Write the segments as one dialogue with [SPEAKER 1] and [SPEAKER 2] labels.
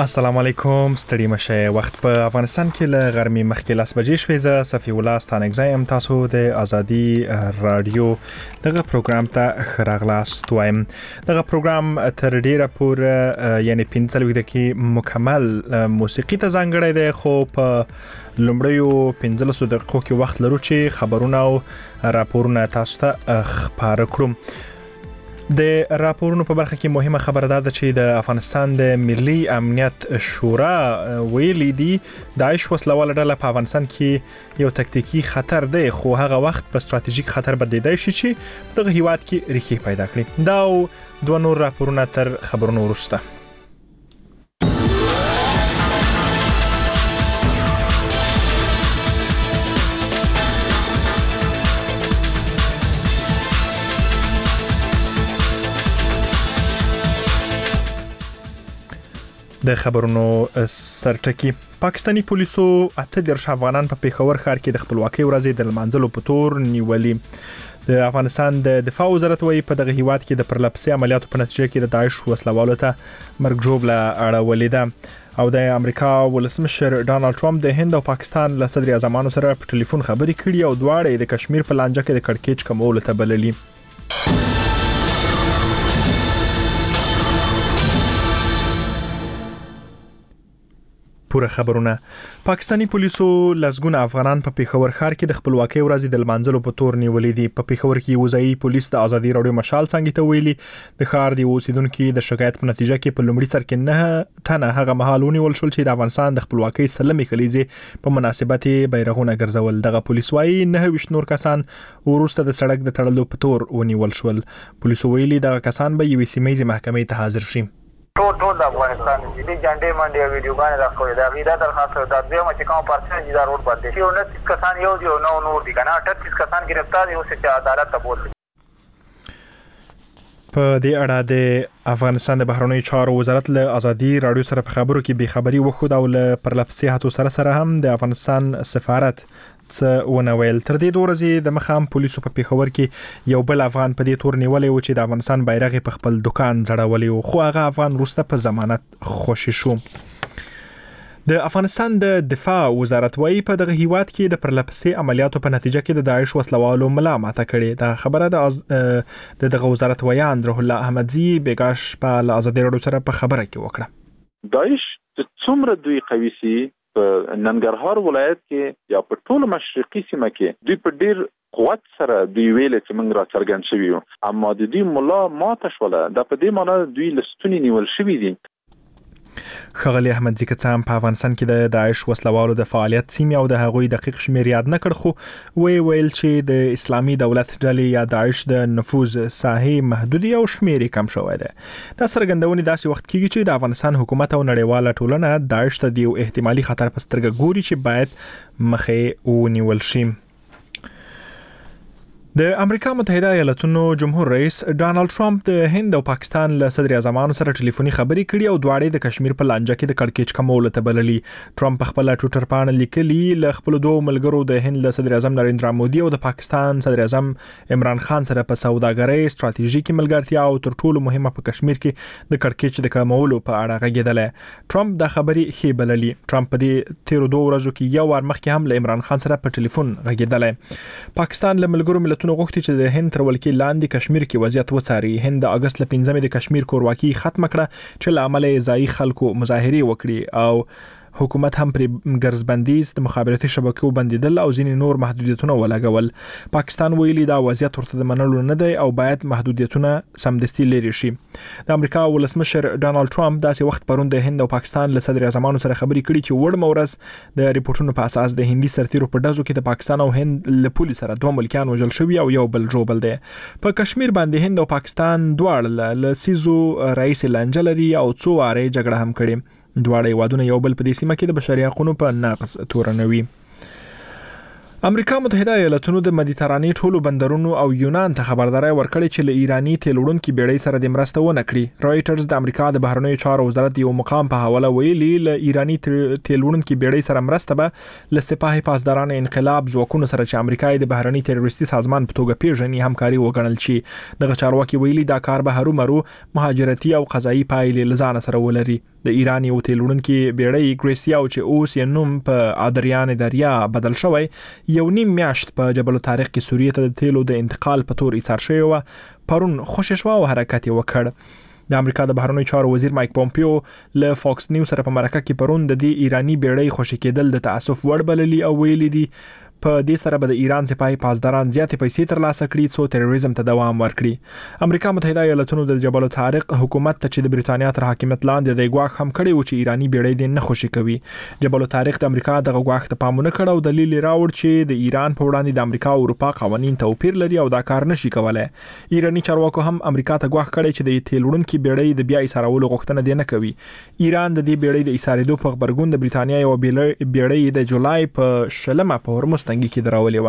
[SPEAKER 1] السلام علیکم، ستړي مشه. وخت په افغانستان کې له غرمې مخکې 10 بجې شوې. زه صفی الله ستانګزایم. تاسو د ازادي رادیو دغه پروګرام ته خراغلاست وایم. دغه پروګرام تر ډیره پورې یعنی 15 دقیقې مکمل موسیقي ته ځانګړی دی، خو په لومړیو 15 دقیقو کې وخت لرو چې خبرونه او راپورونه تاسو ته خبر کړم. د راپورونو په برخه کې مهمه خبره ده چې د افغانستان د ملي امنیت شورا ویلي دي داعش وسلواله ډله په افغانستان کې یو تکتیکی خطر دی، خو هغه وخت په ستراتیژیک خطر بدلیدای شي چې دغه هیواد کې ریښې پیدا کړي. دا او دوه نور راپورونه تر خبرونو وروسته. د خبرونو سرټکی. پاکستانی پولیسو 18 افغانان په پیښور ښار کې د خپلواکۍ ورځې د لمانځلو په تور نیولي. د افغانستان د دفاع وزارت وايي په دغه هیواد کې د پرلپسې عملیاتو په نتیجه کې د داعش وسلوالو ته مرګ ژوبله اړولې ده. او د امریکا ولسمشر ډانلډ ټرمپ د هند او پاکستان له صدر اعظمانو سره په ټلیفون خبرې کړې او دواړه د کشمیر په لانجه کې د کړکېچ کمولو ته بللي. پوره خبرونه. پاکستانی پولیسو لسګونه افغانان په پیښور ښار کې د خپلواکۍ ورځې د لمانځلو په تور نیولې دي. په پیښور کې وزایي پولیس د ازادي رادیو مشال څنګه ته ویلي د ښار دی اوسیدونکو د شکایت په نتیجه کې په لومړي سر کې 9 تنه هغه مهال ونیول شول چې د افغانستان د خپلواکۍ سلمې کلیزې په مناسبت بیرغونه ګرځول. دغه پولیس وايي 9 نور کسان ورسته د سړک د تړلو په تور ونیول شول. پولیسو ویلي دغه کسان به یوې سیمه محکمې ته حاضر شي.
[SPEAKER 2] ټول د افغانستان د جنډې منډي ویډیوګانې راخوي دا غیدا درخواست د دویمه چې کوم پرسنټ دا روډ باندې یو 29 کسان یو دی نو نور دي کنه 38 کسان گرفتار یو چې عدالت ته بوتل.
[SPEAKER 1] په دې اړه د افغانستان د بهرنیو چارو وزارت له ازادي رادیو سره په خبرو کې بې خبري وخود او له پرلپسې هڅو سره هم د افغانستان سفارت ونویل. تر دې دوه ورځې د مخام پولیسو په پیښور کې یو بل افغان په دې تور نیولې و چې د افغانستان بیرغ په خپل دکان ځړولې و، خو هغه افغان وروسته په ضمانت خوشی شو. د افغانستان د دفاع وزارت وايي په دغه هیواد کې د پرلپسې عملیاتو په نتیجه کې د داعش وسلوالو ملا ماته کړې. دا خبره د دغه وزارت ویان روح الله احمدزي بیګاش په ازادي رادیو سره په خبره کې وکړه.
[SPEAKER 3] داعش څومره دوی قوي سي په ننګرهار ولایت کې یا په ټول مشرقي سیمه کې دوی په ډیر قوت سره دوی ویل چې موږ را څرګند شوی یو، اما د دې مولا ماته شوله. دا په دې معنی دوی لستونی نیول شوی دي.
[SPEAKER 1] خغلی احمد زیکتام په افغانستان کې د داعش وسلوالو د فعالیت سیمه او د هغوی دقیق شمیر یاد نه کړ، خو ویل چې د اسلامي دولت ډلې یا داعش د نفوذ ساحې محدودي او شمیر کم شوی دی. دا څرګندونې داسې وخت کېږي چې د افغانستان حکومت او نړیواله ټولنه داعش ته د یو احتمالي خطر په سترګه ګوري چې باید مخې ونیول شي. د امریکا متحده ایالاتونو جمهور رئیس ډانلډ ټرمپ د هند او پاکستان له صدر اعظمانو سره ټلیفوني خبرې کړې او دواړه د کشمیر په لانجه کې د کړکېچ کمولو ته بللي. ټرمپ په خپل ټوئیټر باندې لیکلي له خپل دوه ملګرو د هند له صدر اعظم نریندرا مودي او د پاکستان صدر اعظم عمران خان سره په سوداګرۍ ستراتیژیکي ملګرتیا او تر ټولو مهمه په کشمیر کې د کړکېچ د کمولو په اړه غږېدل. ټرمپ دا خبرې ښې بللي. ټرمپ په دې تیر دوه ورځو کې یو وار مخکې هم له عمران خان سره په ټلیفون غږېدل. پاکستان له ملګرو ملتونو غوښتي چې د هند تر ولکې لاندې کشمیر کې وضعیت وڅاري. هند د اگست ل 15 د کشمیر کورواکي ختم کړه چې له عمله ځای خلکو مظاهره وکړي او حکومت هم پر ګرځبندیز د مخابراتي شبکو بندیدل او ځینې نور محدودیتونه ولګول. پاکستان ویلي دا وضعیت ورته د منلو نه دی او باید محدودیتونه سمدستي لري شي. د امریکا ولسمشر ډانلډ ټرمپ داسې وخت پرون د هند او پاکستان له صدر اعظمانو سره خبرې کړي چې وړ مورز د ریپورتونو په اساس د هندي سرتیرو په ډزو کې د پاکستان او هند له پولیس سره دوه ملکیان وژل شوي او یو بل جوړبل دي. په کشمیر باندې هند او پاکستان دواړه له سیزو رئیس لانجلري او څو واره جګړه هم کړې. دواړه هیوادونه یو بل په دې سیمه کې د بشري حقوقو په نقض تورنوي. امریکا متحده ایالاتونو د مدیترانې ټولو بندرونو او یونان ته خبرداري ورکړې چې له ایرانی تیل وړونکو بیړۍ سره د مرسته ونه کړي. رایټرز د امریکا د بهرنیو چارو وزارت یو مقام په حواله ویلي له ایرانی تیل وړونکو بیړۍ سره مرسته به له سپاه پاسداران انقلاب ځواکونو سره چې امریکا د بهرنی تروریستي سازمان په توګه پیژني همکاري وکړل شي. دغه چارواکي ویلي دا کار به هرو مرو مهاجرتي او قضایي پایلې لزان سره ولري. د ایران یو تیل وړونکي بیړۍ ګریسیا چې اوس یې نوم په آدریان دریا بدل شوی یو نیم میاشت په جبل الطارق کې سوریه ته د تیلو د انتقال په تور ایثار شوی و پرون خوشی شو او حرکت وکړ. د امریکا د بهرنیو چارو وزیر مایک پومپیو له فاکس نیوز سره په مرکه کې پرون د دې ایرانی بیړۍ خوشی کېدل د تاسف وړ بللی او ویلي دي په دې سره به د ایران سپاهي پاسداران زیاتې پیسې ترلاسه کړي څو تروریزم ته دوام ورکړي. امریکا متحده ایالاتونو د جبل الطارق حکومت ته چې د بریټانیا تر حاکمیت لاندې د ګواښ هم کړی و چې ایرانی بیړۍ دې نه خوشی کوي. جبل الطارق د امریکا د ګواښ ته پام نه کړ او دلیل راوړ چې د ایران په وړاندې د امریکا او اروپا قوانین توپیر لري او دا کار نشي کولای. ایرانی چارواکو هم امریکا ته ګواښ کړی چې د تیل وړونکي بیړۍ د بیا ایثارولو غوښتنه دی نه کوي. ایران د دې بیړۍ د ایثارېدو په خبرګون د بریټانیا یو بیړۍ د جولای په 20 په هرمز تنګي کې دراولې و.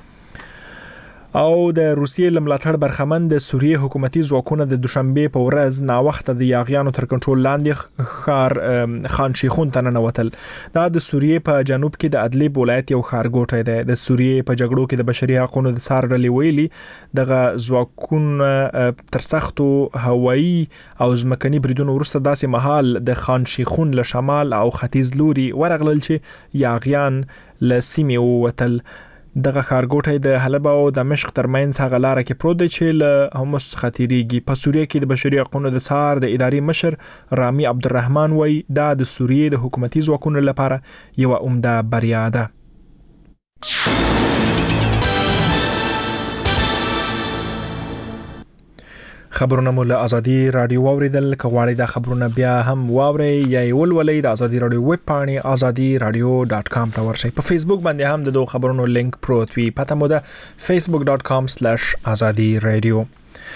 [SPEAKER 1] او د روسیې لملاتړ برخمن د سوریې حکومتي ځواکونو د دوشنبه په ورځ نا وخت د یاغیانو تر کنټرول لاندې خار خان شیخون ته ننوتل. دا د سوریې په جنوب کې د ادلیب ولایت یو ښارګوټی دی. د سوریې په جګړو کې د بشري حقوقو د څار ډلې ویلي دغه ځواکونه تر سختو هوایي او ځمکني بریدونو وروسته داسې مهال د خان شیخون له شمال او ختیځ لوري ورغلل چې یاغیان له سیمې ووتل. دغه ښارګوټی د حلب او دمشق ترمنځ هغه لار کې پروت دی چې له همس خطرېږي. په سوریه کې د بشري حقوقو د څار د اداري مشر رامي عبدالرحمن وایي دا د سوریې د حکومتي ځواکونو لپاره یو عمده بریا ده. خبرونه مو له ازادي رادیو واوریدل. کغواړئ دا خبرونه بیا هم واورئ یا ولولئ د ازادي رادیو ویب پاڼې azadiradio.com ته ورشئ. په فیسبوک باندې هم د دوه خبرونو لینک پروت وي. پته مو ده facebook.com/azadiradio.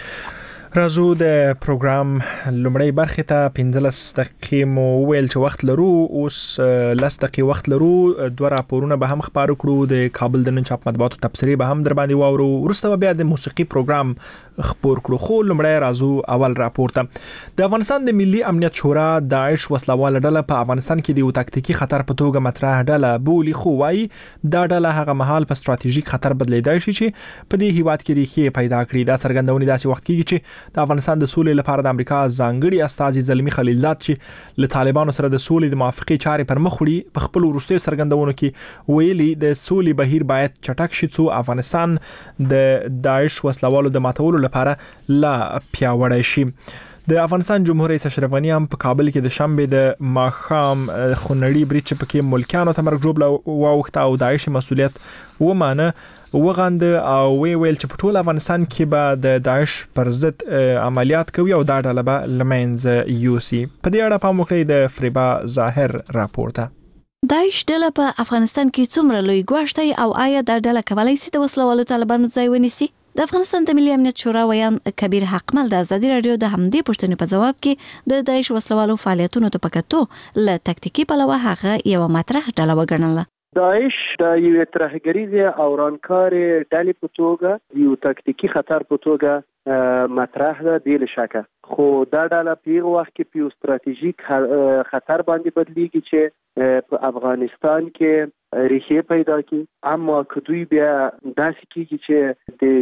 [SPEAKER 1] راځو د پروګرام لومړی برخه ته 15 دقیقې مو ویل چې وخت لرو. اوس 10 دقیقې وخت لرو. دوه راپورونه به هم خبرو کړو. د کابل د نن چاپ مطبوعاتو تبصرې به هم در باندې واورو. وروسته بیا د موسیقي پروګرام خبر کړو. خو لومړی راځو اول راپور ته. د افغانستان د ملي امنیت شورا داعش وسلواله ډله په افغانستان کې د یو تاکتیکي خطر په توګه مطرح ډله بولی. خو وايي دا ډله هغه مهال په ستراتیژیک خطر بدلیدای شي چې په دې هیواد کې ریښې پیدا کړي. دا څرګندونه داسې وخت کېږي چې د افغانستان د سولې لپاره د امریکا ځانګړي استازي زلمی خلیلزاد چې له طالبانو سره د سولې د موافقې چارې پر مخ وړي په خپل وروستي څرګندونو کې ویلي د سولې بهیر باید چټک شي څو افغانستان د داعش وسلوالو د ماتولو لپاره لا پیاوړی شي. د افغانستان جمهور رئیس اشرف غنی هم په کابل کې د شنبه د ماخام خونړي بریټ چې پکې ملکانو ته مرګ جوړ واوښت او داعش مسؤلیت ومانه وغند او ویل چې په ټول افغانستان کې به د داعش پر ضد عملیات کوي او دا ډله به لمنځه یوسي. په دې اړه پام وکړئ د فریبا ظاهر راپورته.
[SPEAKER 4] داعش ډله په افغانستان کې څومره لوی ګواښ دی او آیا دا ډله کولی شي د وسلوالو طالبانو ځای ونیسي؟ د افغانستان د ملي امنیت شورا ویان کبیر حقمل د ازادي رادیو د همدې پوښتنې په جواب کې د داعش وسلوالو فعالیتونو ته پکاتو ل تکتیکی پلوه هغه یو مطرح ډله وګڼله.
[SPEAKER 5] داعش د یو ترهګریزه او رانکارې ډلې په توګه یو تکتیکی خطر په توګه مطرح ده بې شکه. خو دا ډله په یو وخت کې په استراتیژیک خطر باندې بدلیږي چې په افغانستان کې ریښې پیدا کړي. اما کدوې بیا داسې کېږي چې د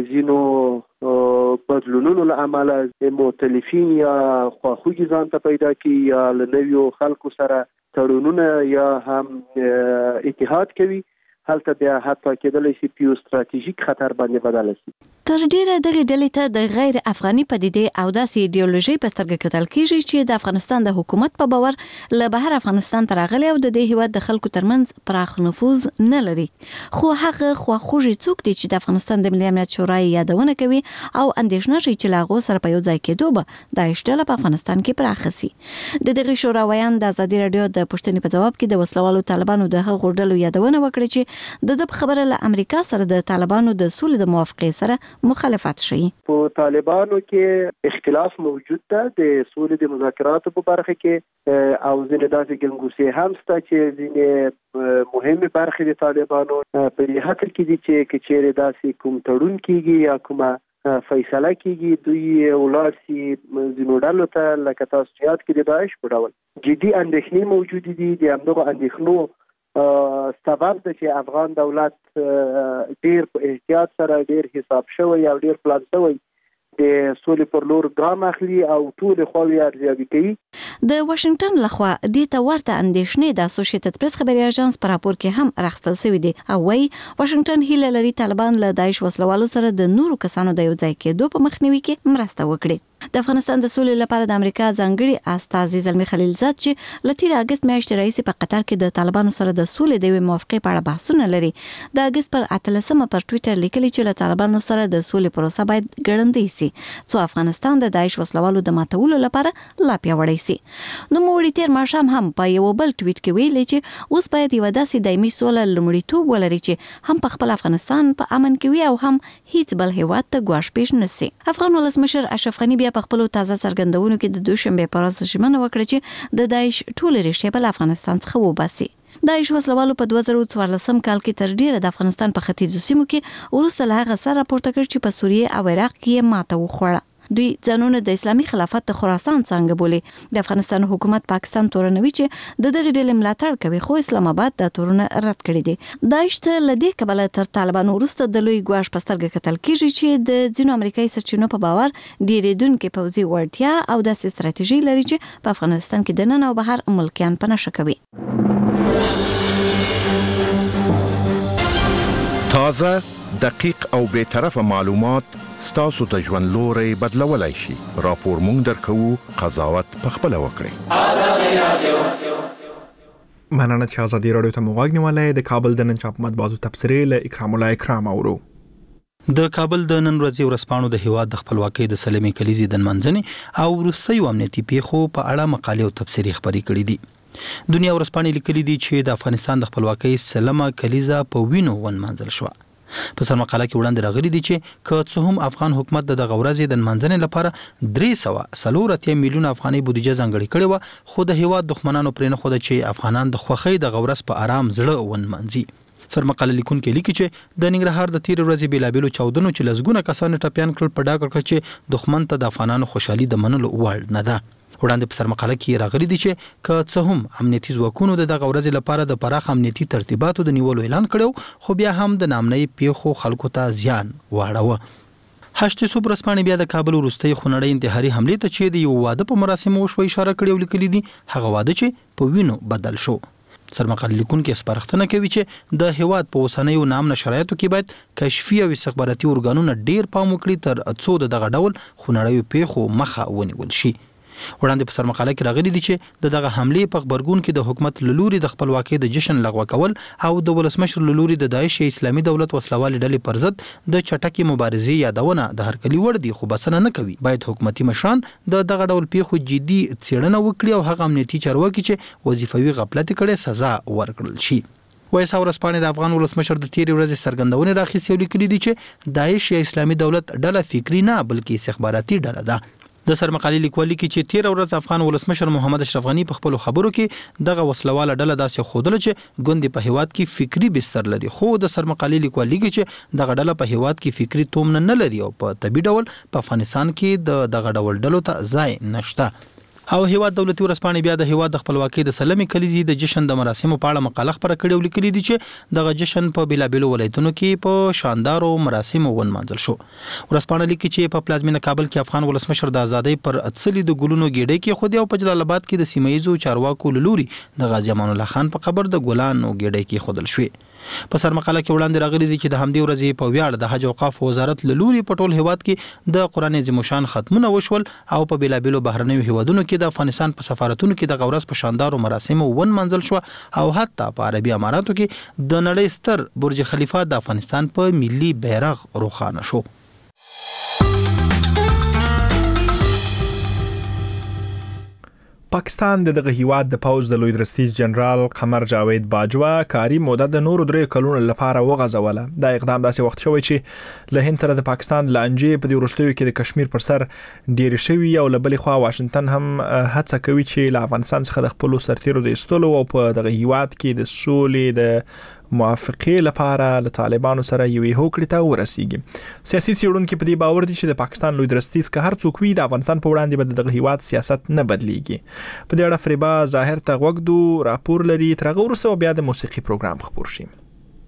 [SPEAKER 5] ځینو بدلونونو له امله مؤتلفین یا خواخوږي ځان ته پیدا کړي یا له نویو خلکو سره تړونونه یا هم اتحاد کوي. هلته بیا حتی کېدلی شي په استراتیژیک خطر باندې بدل شي.
[SPEAKER 4] تر ډیره دغه ډلې ته د غیر افغاني پدیدې او داسې ایډیولوژي په سترګه کتل کیږي چې د افغانستان د حکومت په باور له بهر افغانستان ته راغلي او د دې هیواد د خلکو ترمنځ پراخ نفوذ نه لري. خو هغه خواخوږي څوک دي چې د افغانستان د ملي امنیت شورا یادونه کوي او اندېښنه شي چې لاغو سره په یو ځای کېدو به داعش ډله په افغانستان کې پراخه شي. د دغه شورا ویان د ازادي رادیو د پوښتنې په جواب کې د وسلوالو طالبانو د هغو ډلو یادونه وکړه چې د خبره له امریکا سره د طالبانو د سولې د موافقې سره مخالفت شي.
[SPEAKER 5] په طالبانو کې اختلاف موجود ده د سولې د مذاکراتو په برخه کې او ځینې داسې ګنګوسې هم شته چې ځینې مهمه برخه د طالبانو په دې حق کې دي چې کچېره داسې کوم تړون کیږي یا کومه فیصله کیږي دوی ولر سي ځینو ډلو ته لکه تاسو یاد کړئ د داعش په ډول جدي اندېښنې موجود دي. د همدغه اندېښنو سبب د چې افغان دولت ډیر په احتیاط سره ډیر حساب شوی او ډیر پلان شوی د سولې پر لور ګام اخلي او ټول خواوې ارزیابي کوي.
[SPEAKER 4] د واشنگټن لخوا د ته ورته اندېښنې د اسوسییټډ پریس خبري اژانس پر راپور کې هم راغستل شوی دی او وايي واشنگټن هیله لري طالبان له داعش وسلوالو سره د نورو کسانو د یو ځای کېدو په مخنیوي کې مرسته وکړي. د افغانستان د سولې لپاره د امریکا ځانګړي استازي زلمی خلیلزاد چې لتیر اگست میاشتې راځي په قطر کې د طالبانو سره د سولې د موافقې په اړه بحثونه لري. د اگست پر 18 پر ټوئیټر لیکلي چې له طالبانو سره د سولې پروسه باید ګړندۍ شي څو افغانستان د داعش وسلوالو د ماتولو لپاره لا پیاوړی شي. نو موږ تیر ماښام هم په یو بل ټویټ کې ویلي چې اوس باید یو داسې دایمي سوله لومړیتوب ولري چې هم په خپل افغانستان په امن کې وي او هم هیڅ بل هیواد ته ګواښ پیښ نشي. افغان ولسمشر اشرف غنی بیا په خپل تازه څرګندونو کې د دوشنبه پر ورځ ژمنه وکړه چې د داعش ټول ریښې په افغانستان څخه وباسي. داعش وسلوالو په 2014 کال کې تر ډیره د افغانستان په ختیځو سیمو کې وروسته له هغه سره راپورته کړ چې په سوریه او عراق کې ماته وخوړه. دوی ځانونه د اسلامي خلافت د خراسان څنګه بولي. د افغانستان حکومت پاکستان تورنوي چې د دغه ډلې ملاتړ کوي خو اسلام آباد د تورونه رد کړی دی. داعش ته لدی کبل تر طالبان وروسته د لوی ګواښ په سترګه کتل کیږي چې د ځینو امریکایي سرچینو په باور ډیریدونکو پوځي وړتیا او د ستراتیژي لري چې په افغانستان کې د نن او بهر ملکیان په نشه کوي.
[SPEAKER 6] تازه، دقیق او بے طرفه معلومات ستاسو ته ژوند لوري بدلولای شي. راپور مونږ درکوو، قضاوت پخپله وکړئ.
[SPEAKER 1] آزادي رادیو مننه چې آزادي رادیو ته موږ غوښنیواله د کابل د نن چاپ مطبوعاتو تبصرې له اکرام الله اکرام اورو.
[SPEAKER 7] د کابل د نن ورځې ورځپاڼو د هیواد د خپلواکۍ د سلمې کلیزې د منځنۍ او وروستیو امنیتي پیښو په اړه مقالې او تبصرې خپرې کړې دي. دنیا ورځپاڼې لیکلي دي چې د افغانستان د خپلواکۍ سلمه کلیزه په وینو ونمانځل شوه. په سر مقاله کې وړاندې راغلي دي چې که څه هم افغان حکومت د دغه ورځې د منځنۍ لپاره 340 میلیون افغاني بودیجه ځانګړې کړې و خو د هیواد دښمنانو پرې نه خوده چې افغانان د خوښۍ د ورځ په آرام زړه ونمانځي. سر مقاله لیکونکي لیکي چې د ننګرهار د تیر ورځې بیلابیلو چاودنو چې لزګونه کسان ټپيان کړل په ډاګه کړ چې دښمن ته د افغانانو خوشحالي د منلو وړ نه ده. وړاندې په سر مقاله کې راغلي دي چې که څه هم امنیتي ځواکونو د دغه ورځې لپاره د پراخ امنیتي ترتیباتو د نیولو اعلان کړو خو بیا هم د نامنۍ پیښو خلکو ته زیان واړوه. هشت صبح رسمانه بیا د کابل وروستي خونړۍ انتحاري حمله ته چې د یو واده په مراسمو وشو اشاره کړې او لیکلي دي هغه واده چې په وینو بدل شو. سرمقاله لیکونکي سپارښتنه کوي چې د هیواد په اوسنیو نامنه شرایطو کې باید کشفي او استخباراتي ارګانونه ډیر پام وکړي تر څو دغه ډول خونړیو پیښو مخه ونیول شي. وړاندې په سر مقاله کې راغلي دي چې دغه حمله په خبرګون کې د حکومت لوري د خپلواکۍ د جشن لغوه کول او د ولسمشر لوري د داعش اسلامي دولت وسلوال ډلې پر ضد د چټکي مبارزې یادونه د هرکلي وړ دي خو بسنه نه کوي. باید حکومتي مشران د دغه ډول پیښو جدي څېړنه وکړي او هغه امنیتي چارواکي چې وظیفوي غفلت کړي سزا ورکړل شي. وایسا ورځپاڼې د افغان ولسمشر د تیر ورځې څرګندونې راخیستې لیکلي دي چې داعش یا اسلامي دولت ډله فکری نه بلکې استخباراتي ډله ده. د سر مقالې لیکوالي کې چې تیر ورځ افغان ولسمشر محمد اشرف غنی په خپل خبرو کې دغه وسلواله ډله داسې خوده چې ګوندې په هیواد کې فکری بستر لري خو د سر مقالې لیکوالي کې چې دغه ډله په هیواد کې فکری تومن نه لري او په طبي ډول په افغانستان کې دغه ډول ډلو ته ځای نشته. او هیواد دولتي ورځپاڼې بیا د هیواد د خپلواکۍ د سلمې کلیزې د جشن د مراسمو په اړه مقاله خپره کړې او لیکلي دي چې دغه جشن په بیلابیلو ولایتونو کې په شاندارو مراسمو ونمانځل شو. ورځپاڼه لیکي چې په پلازمینه کابل کې افغان ولسمشر د ازادۍ پر اڅلي د ګلونو ګېډۍ کې خو او په جلال آباد کې د سیمایي چارواکو لوري د غازی امان الله خان په قبر د ګلانو ګېډۍ کې خودل شوې. په سر مقاله کې وړاندې راغلي دي چې د همدې ورځې په ویاړ د حج او اوقاف وزارت لوري په ټول هیواد کې د قران عظیم شان ختمونه وشول او په بیلابیلو بهرنیو هیوادونو کې د افغانستان په سفارتونو کې د غورس په شاندارو مراسمو ونمانځل شو او حتی په عربي اماراتو کې د نړۍ ستر برج خلیفه د افغانستان په ملي بیرغ روښانه شو.
[SPEAKER 1] پاکستان دغه هیواد د پوز د لوی درستیز جنرال قمر جاوید باجوا کاری موده د نورو 3 کلونو لپاره وغځوله. دا اقدام داسې وخت شوی چې له هند سره د پاکستان لانجې په دې وروستیو کې د کشمیر پر سر ډیر شوی او له بلې خوا واشنگټن هم هڅه کوي چې له افغانستان څخه د خپل سرتیرو د ایستلو او په دغه هیواد کې د سولې د موافقې لپاره له طالبانو سره یوې هوکړې ته ورسیږي. سیاسي څېړونکي په دې باور دي چې د پاکستان لوی درستیز که هر څوک وي د افغانستان په وړاندې به دغه هیواد سیاست نه بدلیږي. په دې اړه فریبا ظاهر ته غوږدو راپور لري تر هغه وروسته بیا د موسیقي پروګرام خبر شي.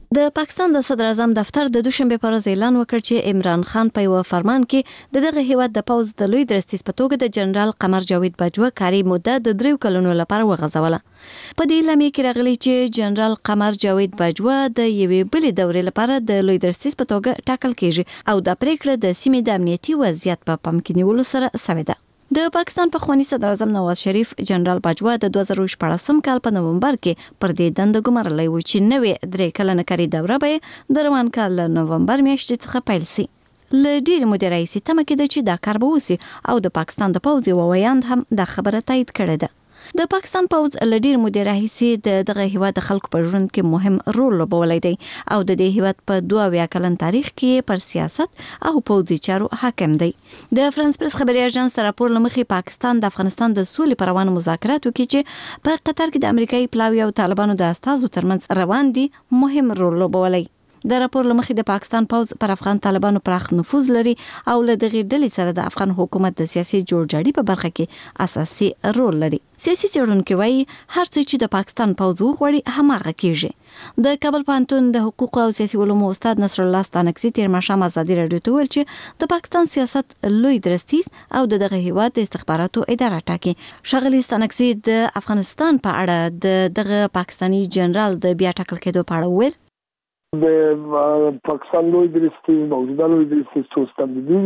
[SPEAKER 4] د پاکستان د صدر اعظم دفتر د دوشنبه پر ورځ اعلان وکړ چې عمران خان په یو فرمان کې دغه هیواد د پوز د لوی درستیز په توګه د جنرال قمر جاوید باجوه کاري مدته د 3 کلونو لپاره وغځوله. په دې اعلامیه کې راغلی چې جنرال قمر جاوید باجوه د یوې بلې دورې لپاره د لوی درستیز په توګه ټاکل کیږي او د پریکړه د سیمې د امنیتي وضعیت په پام کې نیولو سره سوي ده. د پاکستان پخوانی صدر اعظم نواز شریف جنرال باجوه د 2014 کال په نومبر کې پر دې دنده ګمارلی و چې نوې 3 کلنه کاري دوره به د روان کال نومبر میاشتې څخه پیل شي. ل ډیر مدیر رئیس تمه کې چې دا کار به وسی او د پاکستان د پوځ وویاند هم د خبره تایید کړې ده. د پاکستان پوځ ل ډیر مدیر رئیس دغه هیواد د خلکو په ژوند کې مهم رول لوبولی دی او د دې هیواد په 2 کلن تاریخ کې پر سیاست او پوځي چارو حاکم دی. د فرانس پریس خبري اژانس راپور لمخې پاکستان د افغانستان د سولې پر روانو مذاکراتو کې چې په قطر کې د امریکایي پلاوی او طالبانو د استازو ترمنځ روان دي مهم رول لوبولی. د راپور لمخې د پاکستان پوځ پر افغان طالبانو پراخ نفوذ لري او له دغه ډلې سره د افغان حکومت د سیاسي جوړجاړي په برخه کې اساسي رول لري. سیاسي څېړونکو وايي هر څه چې د پاکستان پوځ وغواړي هماغه کیږي. د کابل پوهنتون د حقوق او سیاسي علومو استاد نصر الله ستانکزي تیر ماښام ازادي رادیو ته ویل چې د پاکستان سیاست لوی درستیز او دغه هیواد د استخباراتو اداره ټاکي. شغلی ستانکزي د افغانستان په اړه دغه پاکستانی جنرال د بیا ټاکل کېدو په اړه ویل
[SPEAKER 8] د پاکستان لوی درستیز موجوده لوی درستیز توستم دي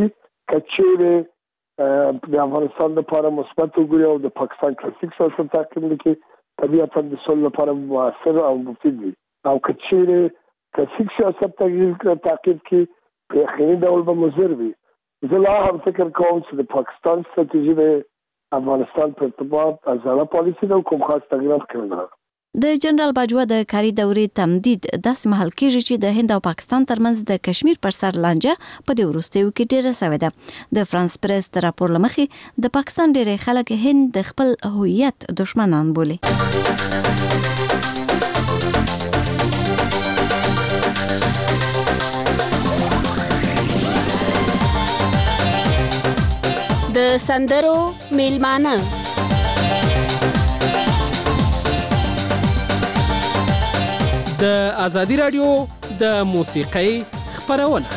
[SPEAKER 8] کچېره د افغانستان لپاره مثبت وګړي او د پاکستان کلاسیک سیاست تعقیب لکه طبيعتا د سول لپاره موثر او مفید دي او کچېره کلاسیک سیاست تعقیب کې په اخیری ډول به مضر وي. زه لا هم فکر کوم چې د پاکستان ستراتیژي د افغانستان په ارتباط ازاله پالیسي د کوم خاص تغیرات کړل.
[SPEAKER 4] د جنرال باجوه د کاري دورې تمدید داسې مهال کېږي چې د هند او پاکستان ترمنځ د کشمیر پر سر لانجه په دې وروستیو کې ډېره سوې ده. د فرانس پریس د راپور لمخې د پاکستان ډېری خلک هند د خپل هویت دشمنان بولي.
[SPEAKER 9] د سندرو میلمانه
[SPEAKER 10] د ازادي رادیو د موسیقۍ خبرونه.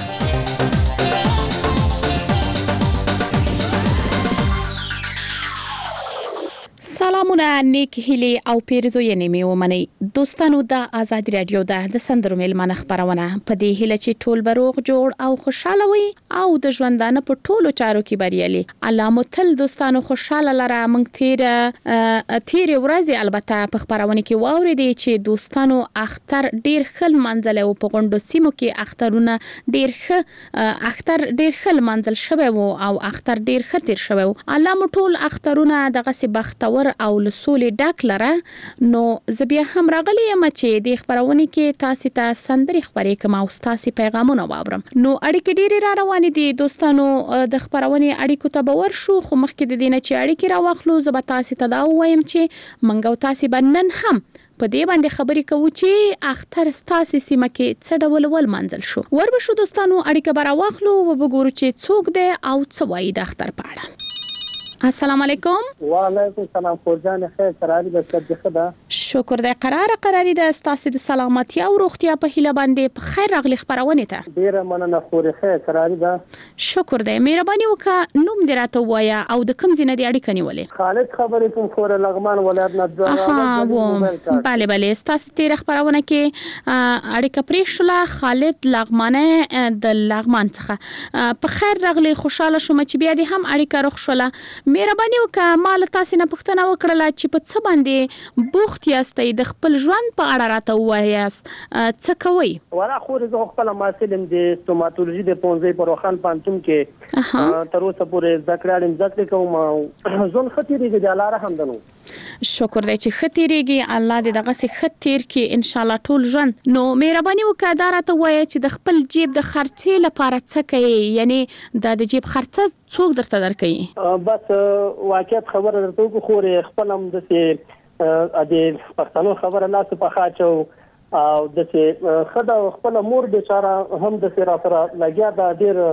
[SPEAKER 11] سلامونه نیک هیلي او پیرزوینې مې ومنئ دوستانو. د ازادي رادیو د سندرو میلمانه خبرونه په دې هیله چې ټول بروغ جوړ او خوشاله وي او د ژوندانه په ټولو چارو کې بریالي. الله مو تل دوستانو خوشاله لره. موږ تیر ورځې البته په خبرونه کې واورېدې چې دوستانو اختر ډیر خل منځل او په غونډو سیمو کې اخترونه ډیر خل منځل شوی وو او اختر ډیر خطر شوی وو. الله مو ټول اخترونه دغه سي بختور او لسولې ډک لره. نو زه بیا هم راغلی یم چې د خبرونه کې تاسو ته سندري خبرې کوم او تاسو پیغامونه واورم. نو اړیکې ډېرې را روانې دي دوستانو. د خبرونه اړیکو ته باور شو خو مخکې د دینه چې اړیکې را واخلو زه به تاسو ته دا وایم چې منګو تاسو بنن هم په دې باندې خبرې کوو چې اختر ستاسو سیمه کې څه ډول منځل شو. وربشو دوستانو اړیکه برا واخلو او وګورو چې څوک دی او څه وایي د اختر په اړه. السلام علیکم.
[SPEAKER 5] وعلیکم السلام. فوجان خیر قراری د صدقه ده.
[SPEAKER 11] شکر د قراری د ستاسو د سلامتی او روغتیا په هیله باندې په خیر راغلی خبرونه ته.
[SPEAKER 5] ډیره مننه خوري خیر قراری ده.
[SPEAKER 11] شکر د مهرباني وکړه. نوم دې راته وایا او د کوم ځای نه دی اړیکه نیولې؟
[SPEAKER 5] خالد خبرې کوم خور لغمان ولایت نه
[SPEAKER 11] ده. بله ستاسو تیر خبرونه کې اړیکه پرې شوله. خالد لغمانه د لغمان څخه په خیر راغلی. خوشاله شوم چې بیا دې هم اړیکه روغ شوله. مهرباني وکړه مال تاسو نه پوښتنه وکړه چې په څه باندې بوخت یاستئ د خپل ژوند په اړه راته وایاست څه کوئ؟
[SPEAKER 5] ولا خو زه خپل ماسلم د ستوماتولوژي د پونځې په روخان پانتون کې تر اوسه پورې ذکر کوم ځون خطرېږي د الله رحم دنو.
[SPEAKER 11] شکر دی چې خطرېږي. الله دې دغه سي خطر کې ان شاء الله ټول ژوند. نو مهرباني وکړه دا راته وایي چې د خپل جیب د خرچې لپاره څه کوي؟ یعنی د جیب خرڅه څوک درته درکوي؟
[SPEAKER 5] بس واقعیت خبره درته کو خو خپل هم د د پښتنو خبره لاس په خاچو او د خدای خپل مور بیچاره هم د سره لګیا د ډیر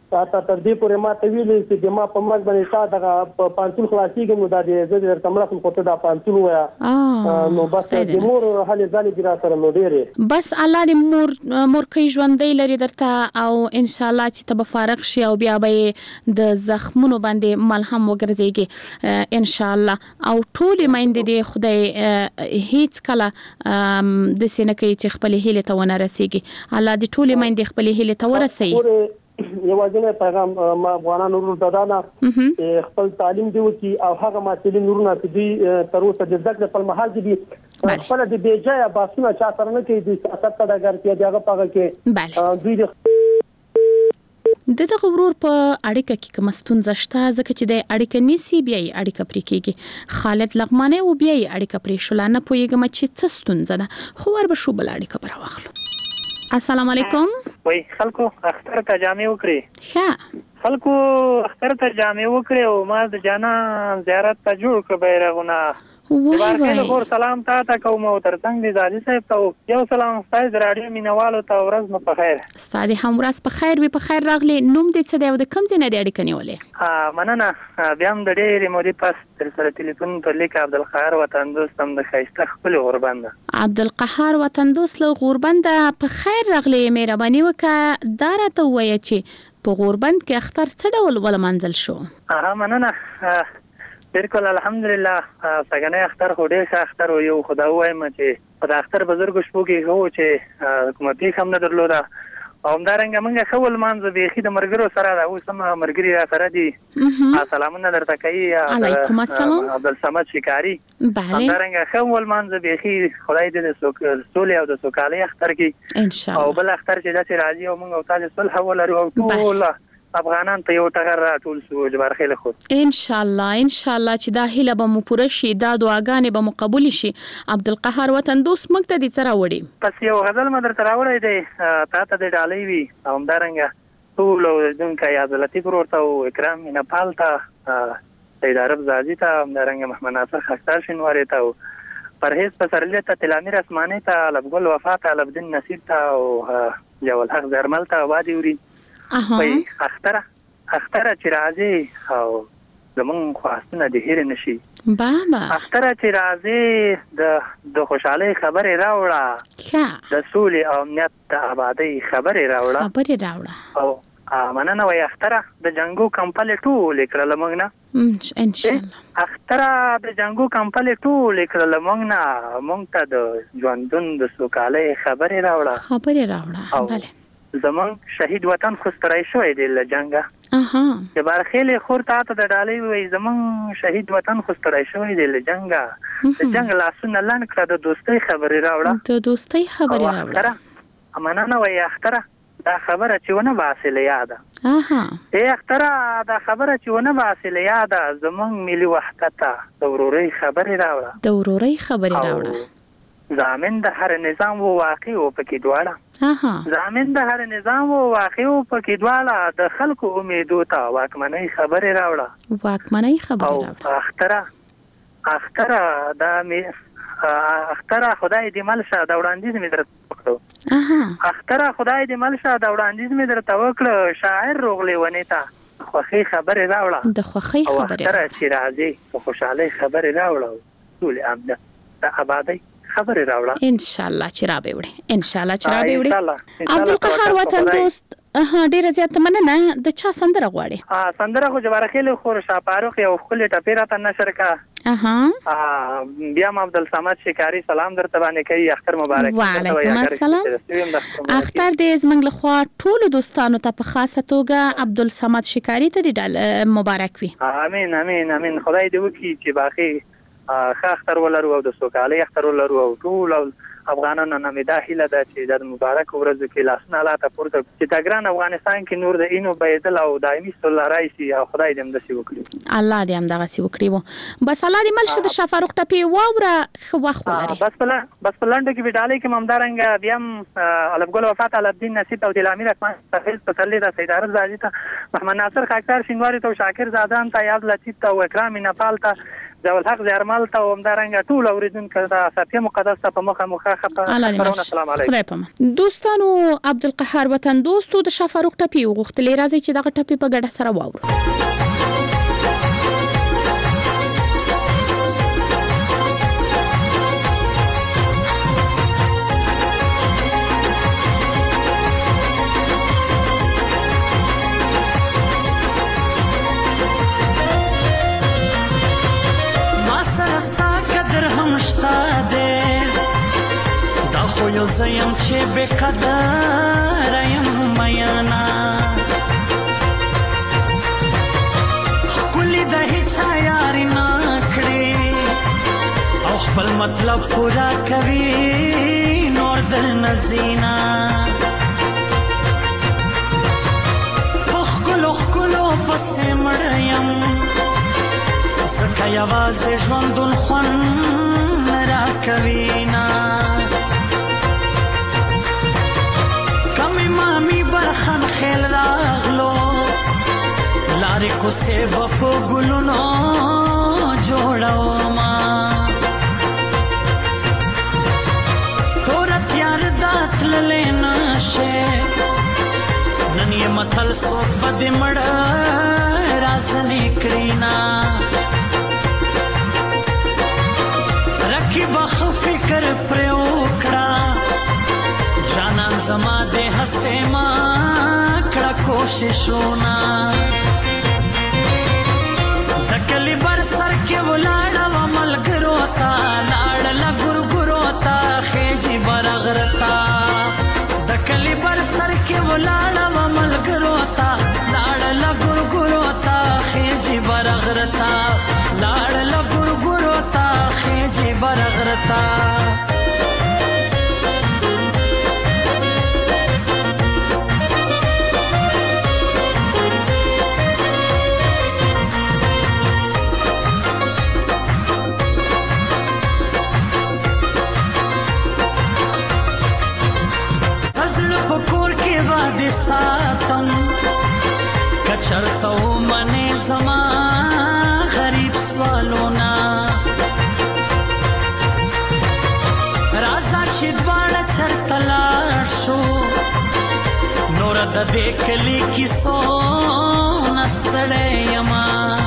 [SPEAKER 5] تا تر دې پورې ما ته ویلې چې د ما په مرګ باندې تا دغه پانسول خلاصېږم نو دا د زه درته مړه کوم خو ته دا پانسول وایه نو بس د مور هلې ځلې دي را سره نو ډېرې
[SPEAKER 11] بس الله دې مورکۍ ژوندۍ لري درته او انشاءالله چې ته به فارغ شي او بیا به د زخمونو باندې ملهم وګرځېږي انشاءالله او ټولې میندې دې خدای هیڅ کله داسې نه کوي چې خپلې هیلې ته ونه رسېږي الله دې ټولې میندې خپلې هیلې ته ورسوي
[SPEAKER 5] یوازینی پیغام ما افغانانو ورته خپل تعلیم دی وکي او هغه مسؤلین ورونه چې دوی تر اوسه د زده کړې په مهال کې دي خپل د بې ځایه باسونه چا سره نه کوي د سیاست په ډګر کې دغه پاغه کې دوی
[SPEAKER 11] د دغه ورور په اړیکه کې کوم ستونزه شته ځکه چې د اړیکه نسی بیا اړیکه پرې کېږي خالد لغمانه او بیا اړیکه پرې شول نه پوهیږم چې څه ستونزه ده خو ور به شو بل اړیکه پر واخلو السلام علیکم
[SPEAKER 12] وای خلکو اختر ته جامې وکړي
[SPEAKER 11] ښه
[SPEAKER 12] خلکو اختر ته جامې وکړي او ما د جانا زیارت ته جوړ کړ بیرغونه ورکه خور سلام تا کوم او ترڅنګ دي زادي صاحب ته یو سلام ستاسو د رادیو مینوالو ته ورځ مو په خیر
[SPEAKER 11] ستاسو هم ورځ په خیر وي په خیر راغلی نوم دې څه دی او د کوم ځای نه دی اړیکه نیولې
[SPEAKER 12] مننه بیا هم د ډېرې مودې پس تر سره ټلیفون پر لیک عبدالقهار وطن دوست هم د ښایسته خپل غوربند
[SPEAKER 11] عبدالقهار وطن دوست له غوربند په خیر راغلی مهرباني وکړه دا راته ووایه چې په غوربند کې اختر څه ډول ولمانځل شو
[SPEAKER 12] مننه بالکل الحمدلله څنګه اختر خو ډېر ښه اختر و یو خدا وایم چې په اختر بزرګ شپو کې هو چې حکومتي هم نه درلوده او همدارنګه موږ خول مانځو بیخي د مرګرو سره دا اوس هم مرګري را سره دي سلامونه درته کوي
[SPEAKER 11] علیکم السلام
[SPEAKER 12] عبدالصمد شکاری
[SPEAKER 11] بله
[SPEAKER 12] همدارنګه خول مانځو بیخي خدای دې د سولې او د سوکالۍ اختر کې
[SPEAKER 11] ان شاء الله
[SPEAKER 12] او بل اختر چې داسې راځي او موږ او تاسو صلح ولرو او ټول افغانان ته یو ټغر راټول شو جبار خیل خو
[SPEAKER 11] ان شاء الله چې دا هیله به مو پوره شي دا دعاګانې به مو قبول شي عبدالقهار وطن دوست موږ ته دې څه راوړي
[SPEAKER 12] پس یو غزل مې درته راوړی دی تا ته دې ډالۍ وي او همدارنګه ټول اوریدونکي عبد اللطیف ورور ته او اکرام مینپال ته سید عرب زاجي ته همدارنګه محمد ناصر خاکسار شینواري ته او پرهیز پسرلی ته تلامیر اسماني ته لبګل وفا ته لبدین نصیر ته او یو الحق زرمل ته وادي وري وای اختره چې راځي او زمون خواستونه د هیر نشي
[SPEAKER 11] بابا
[SPEAKER 12] اختره چې راځي د خوشحالي خبره راوړه د سولې او امنیت د آبادی خبره راوړه او مننه وای اختره د جنگو کمپل ټول کړل موږ نه
[SPEAKER 11] ان شاء الله
[SPEAKER 12] اختره د جنگو کمپل ټول کړل موږ نه موږ ته د ژوندون د سوکالۍ خبره راوړه
[SPEAKER 11] بله
[SPEAKER 12] زمون شهید وطن خو ستړی شوی دی له جنگه جبار خیل خور ته د ډالۍ وای زمون شهید وطن خو ستړی شوی دی له جنگه د جنگ لاسونه لاند کړه د دوستۍ خبرې راوړه مننه وای اختره دا خبره چې ونه باسل یاده اختره دا خبره چې ونه باسل یاده زمون ملي وحدت د ورورۍ خبرې راوړه زامن د هر نظام و واقع او پکې دواړه زامن د هر نظام و واقع او پکې دواړه د خلکو امیدو ته واکمنۍ خبره راوړه اختره دا می اختره خدای دې ملشه دا وړاندیز مې درته وکړو اختره خدای دې ملشه دا وړاندیز مې درته وکړو شاعر روغلی ونیته خوخي خبره راوړه
[SPEAKER 11] د خوخي خبره
[SPEAKER 12] چې راځي خوشاله خبره راوړه ټول امنیت د آبادی خبره راوړه
[SPEAKER 11] ان شاء الله چې را به وړي عبدالقهار وطن دوست ډیره زیاته مننه د چا سندره غواړي
[SPEAKER 12] سندره خو جبار خیل خور شاپاروخ یو خپل ټپیرا ته نشر کا بیا عبدالصمد شکاری سلام درته باندې کوي اختر مبارک
[SPEAKER 11] وعلیکم السلام اختر دې زمنګ له خوا ټول دوستانو ته په خاصه توګه عبدالصمد شکاری ته دې مبارک وي
[SPEAKER 12] امين خدای دې وکړي چې باقي اختر ولرو او د سوکالۍ اختر ولرو او ټول افغانانو نه داخله ده چې د مبارک ورځ کې لاسونه لاته پورته چې د ګران افغانستان کې نور د اینو بيدل او دایمي صلح راځي او خدای دې هم دسي وکړي
[SPEAKER 11] الله دې هم دغه سي وکړي وو بس الله دې ملشه د شفاروق ټپي واوره خو وخت ولري
[SPEAKER 12] بس پلاند کې وډالې کې ممدارنګ بیا الفګل وفات علي الدین نصیب او د امیر اسمان تفیز پسلې د سید عرب زاجي ته محمد ناصر خاکسار شینواری ته شاکر زادان ته یاد لطیف ته او اکرام نپال ته ضیاء الحق زرمل ته همدارنګه ټول اوریدونکو ته صفیه مقدس ته په مخه السلام علیکم
[SPEAKER 11] دوستانو. عبدالقهار وطن دوستو د شاه فاروق ټپي وغوښتلې راځي چې دغه ټپي په ګډه سره واورو.
[SPEAKER 13] خو یو زیم چې به قدر یم میانا خپل د هیڅ یاري نکړي او خپل مطلب پورا کوي نور در نزینا خلو پسې مړ یم سکه یوازې ژوندون خون را کوي نا برخان خیل راغلو لاری کو سیب پو گلونو جوڑاو ما تورا تیار دات للینا شے ننی مطل سوک بدی مڑ رازنی کرینا رکی بخ فکر پریوکڑا جانان زما دے ہسے ماں کڑا کوششونا دکلی بر سر کے وہ لاڑا و ملگروتا لاڑا گرگروتا خیجی برغرتا دکلی بر سر کے وہ لاڑا و ملگروتا لاڑا گرگروتا خیجی برغرتا لاڑا گرگروتا خیجی برغرتا ساتم کچرتو منی زمان غریب سوالونا رازا چی دوارا چرتلار شو نورا دا دیکلی کی سو نستڑے یما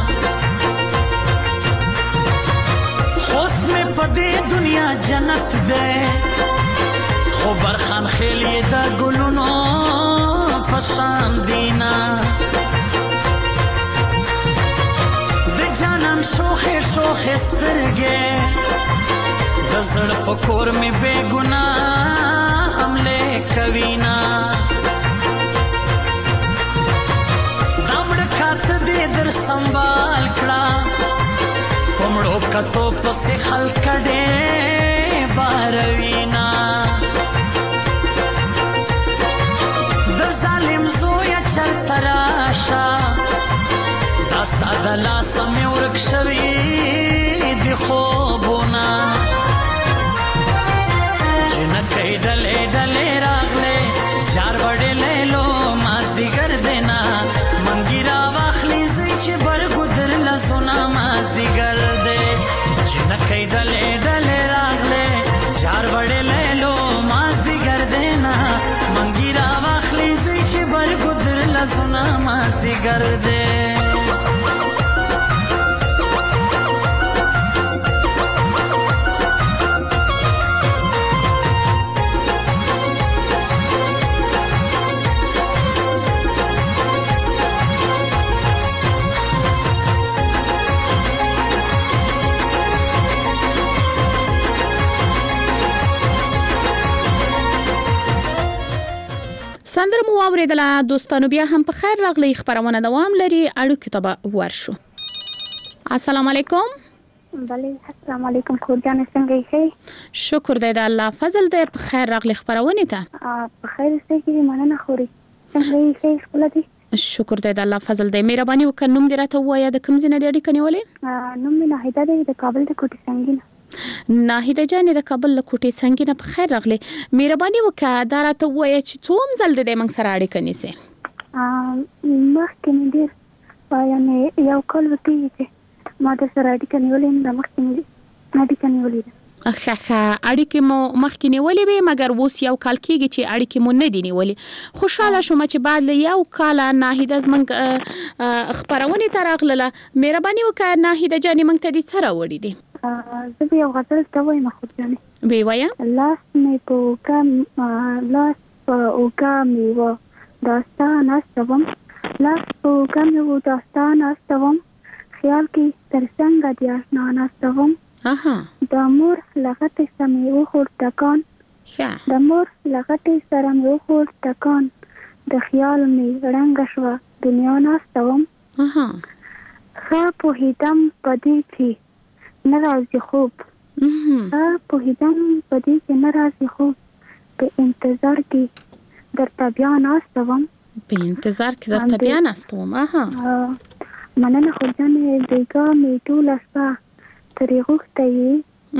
[SPEAKER 13] خوست میں پدے دنیا جنت دے خو برخان خیلی دا گلونو پشان دینا د جانان شوخ سترگے دزڑ پکور میں بے گناہ حملے کوینا دمڑ کات دے در سنبال کڑا پمڑو کتو پسی خل کڑے باروینا ظالم زویا چل تراشا داستا دلا سمی ورک شوی دی خوبونا جنکی ڈلے ڈلے راغلے جار بڑے لے لو ماز دیگر دینا منگی را واخلی زیچ برگو در لزونا ماز دیگر دے جنکی ڈلے ڈلے راغلے جار بڑے لے لو ماز دیگر دینا منگی را واخلی زیچ برگو در لزونا ماز دیگر دے
[SPEAKER 11] سندره مو اوریدله دوستانو، بیا هم په خیر راغلی. خبرونه دوام لري، اړیکو ته به ورشو. السلام علیکم.
[SPEAKER 14] بله السلام علیکم. خور جان څنګه یې؟
[SPEAKER 11] شکر دی د الله فضل دی. په خیر راغلی خبرونه ته.
[SPEAKER 14] په خیر اوسئ. مننه خوري. څنګه یې خپل دي؟
[SPEAKER 11] شکر دی د الله فضل دی. مهرباني وکړه نوم دې راته ووایه، د کوم ځای نه دې اړیکه نیولې؟
[SPEAKER 14] نوم مې ناهیده دی، د کابل د کوټې څنګینه.
[SPEAKER 11] ناهیده جانې د کابل له کوټې څنګینه په خیر راغلی. مهرباني وکړه دا راته ووایه چې څوم ځل دې موږ سره اړیکه نیسې؟
[SPEAKER 14] مخکې مې ډېر یعنې یو کال وکړي چې ما د سره اړیکه نیولې ده، مخکې مې اړیکه نیولې ده.
[SPEAKER 11] اړیکې مو مخکې نیولې وي، مګر اوس یو کال کېږي چې اړیکې مو نه دي نیولې. خوشاله شوم چې بعد له یو کال ناهیده زموږ خپرونې ته راغله. مهرباني وکړه ناهیده جانې موږ ته دې څه راوړي دي؟
[SPEAKER 14] زه به یو غزل ته وایم خو جانې.
[SPEAKER 11] وی وایه.
[SPEAKER 14] لاس مې په اوږه مې و داستان استوم، لاس په اوږه مې و داستان استوم، خیال کې تر څنګه د اشنا ناستوم. د مور لغتې سره مې وخور ټکان، د مور لغتې سره مې وخور ټکان، د خیال مې رنګه شوه دنیا ناستوم. ښه پوهېدم په دې چې نه راځي خوب، ښه پوهېدم په دې چې نه راځي خوب، په انتظار کې درته بیا ناستوم.
[SPEAKER 11] په انتظار کې درته بیا ناستوم.
[SPEAKER 14] مننه خو جانې بیګا مې ټوله شپه ترې غوښته یې،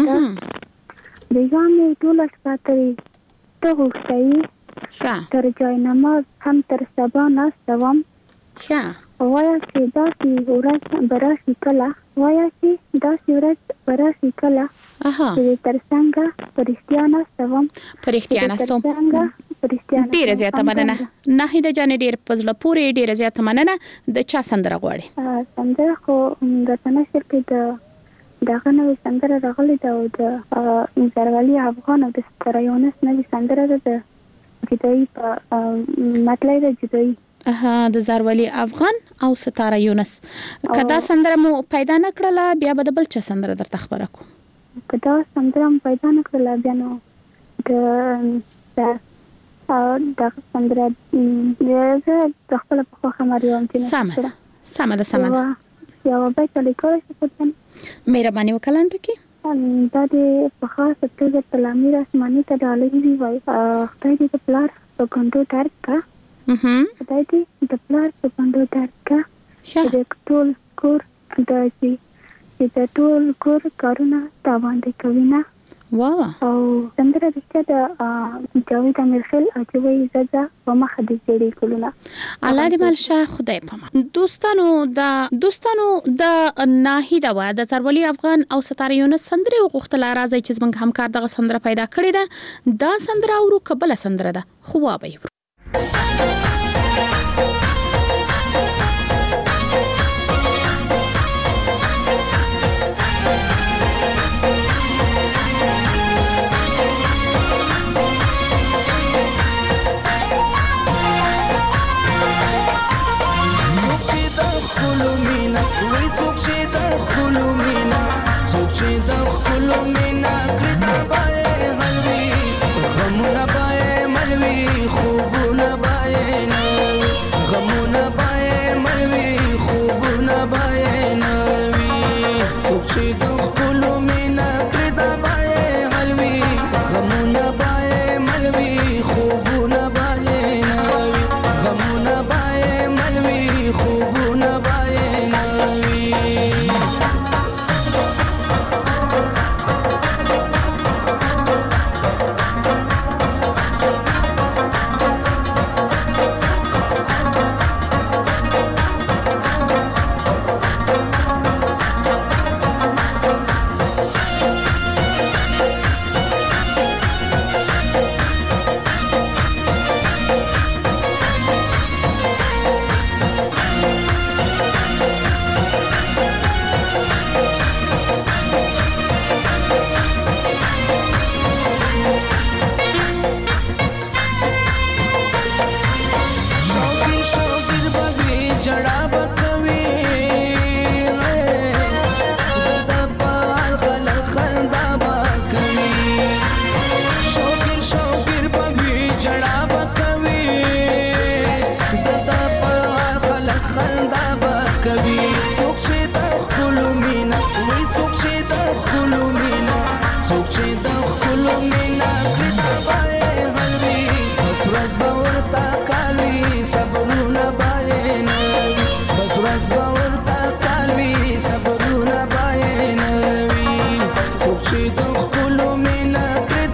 [SPEAKER 14] بیګا مې ټوله شپه ترې ته غوښته یې، تر جاینماز هم تر سبا ناستوم. وایه چې داسې ورځ به راشي کله، وایه چې داسې ورځ به راشي کله، چې تر څنګه په رښتیا ناستوم.
[SPEAKER 11] په رښتیا ناستوم. ډیره زیاته مننه ناهیده جانې، ډیر په زړه پورې ډیره زیاته مننه. د چا سندره غواړي؟
[SPEAKER 14] سندره خو درته نشر کې دغه نوې سندره راغلې ده او د زرولي افغان او د ستاره یونس نوې سندره ده، د جدایي په مطلب ده جدایي.
[SPEAKER 11] د زرولي افغان او ستاره یونس. که دا سندره مو پیدا نه کړله بیا به د بل چا سندره درته خبره کوم.
[SPEAKER 14] که دا سندره مو پیدا نه کړله بیا نو دغه سندره زه د خپله په خوښه مریم چې
[SPEAKER 11] سمه ده
[SPEAKER 14] یوه بیت لیکلی شي خو
[SPEAKER 11] مهرباني وکړه لنډو کې.
[SPEAKER 14] دا د په خاصه توګه تلامیر اسماني ته ډالۍ وي، وایي خدای دې د پلار په ګنډو درد کا، خدای دې د پلار په ګنډو درد کا، د ټول کور چې د ټول کور کارونه تا باندې کوي نه. او سندره رښتیا د جاوید امیرخیل اجوی زده په مخه د جوړې کولونه.
[SPEAKER 11] الله دې مل شه خدای پامان. دوستانو د ناهیده و د زرولي افغان او ستاره یونس سندره وغوښتل راځي چې زمونږ همکار دغه سندره پیدا کړې ده. دا سندره اورو قبل سندره ده خو وابه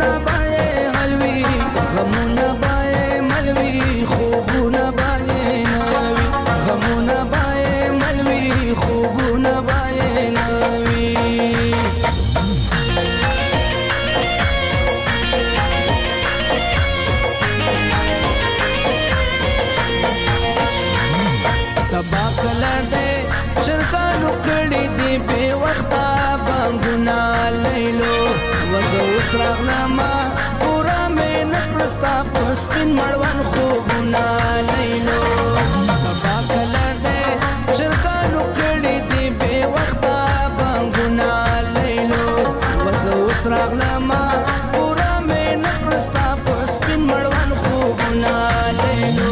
[SPEAKER 15] غمونه بای ملوي خوبونه بای سبا کله دې چرګانو کړي دي بے وخته بانګونه لیلو وزه اوس راغلمه پوره مې نه کړستا په سپین مړوند خوبونه لیلو سبا کله دې چرګانو کړي دي بے وخته بانګونه لیلو وزه اوس راغلمه پوره مې نه کړستا په سپین مړوند خوبونه لیلو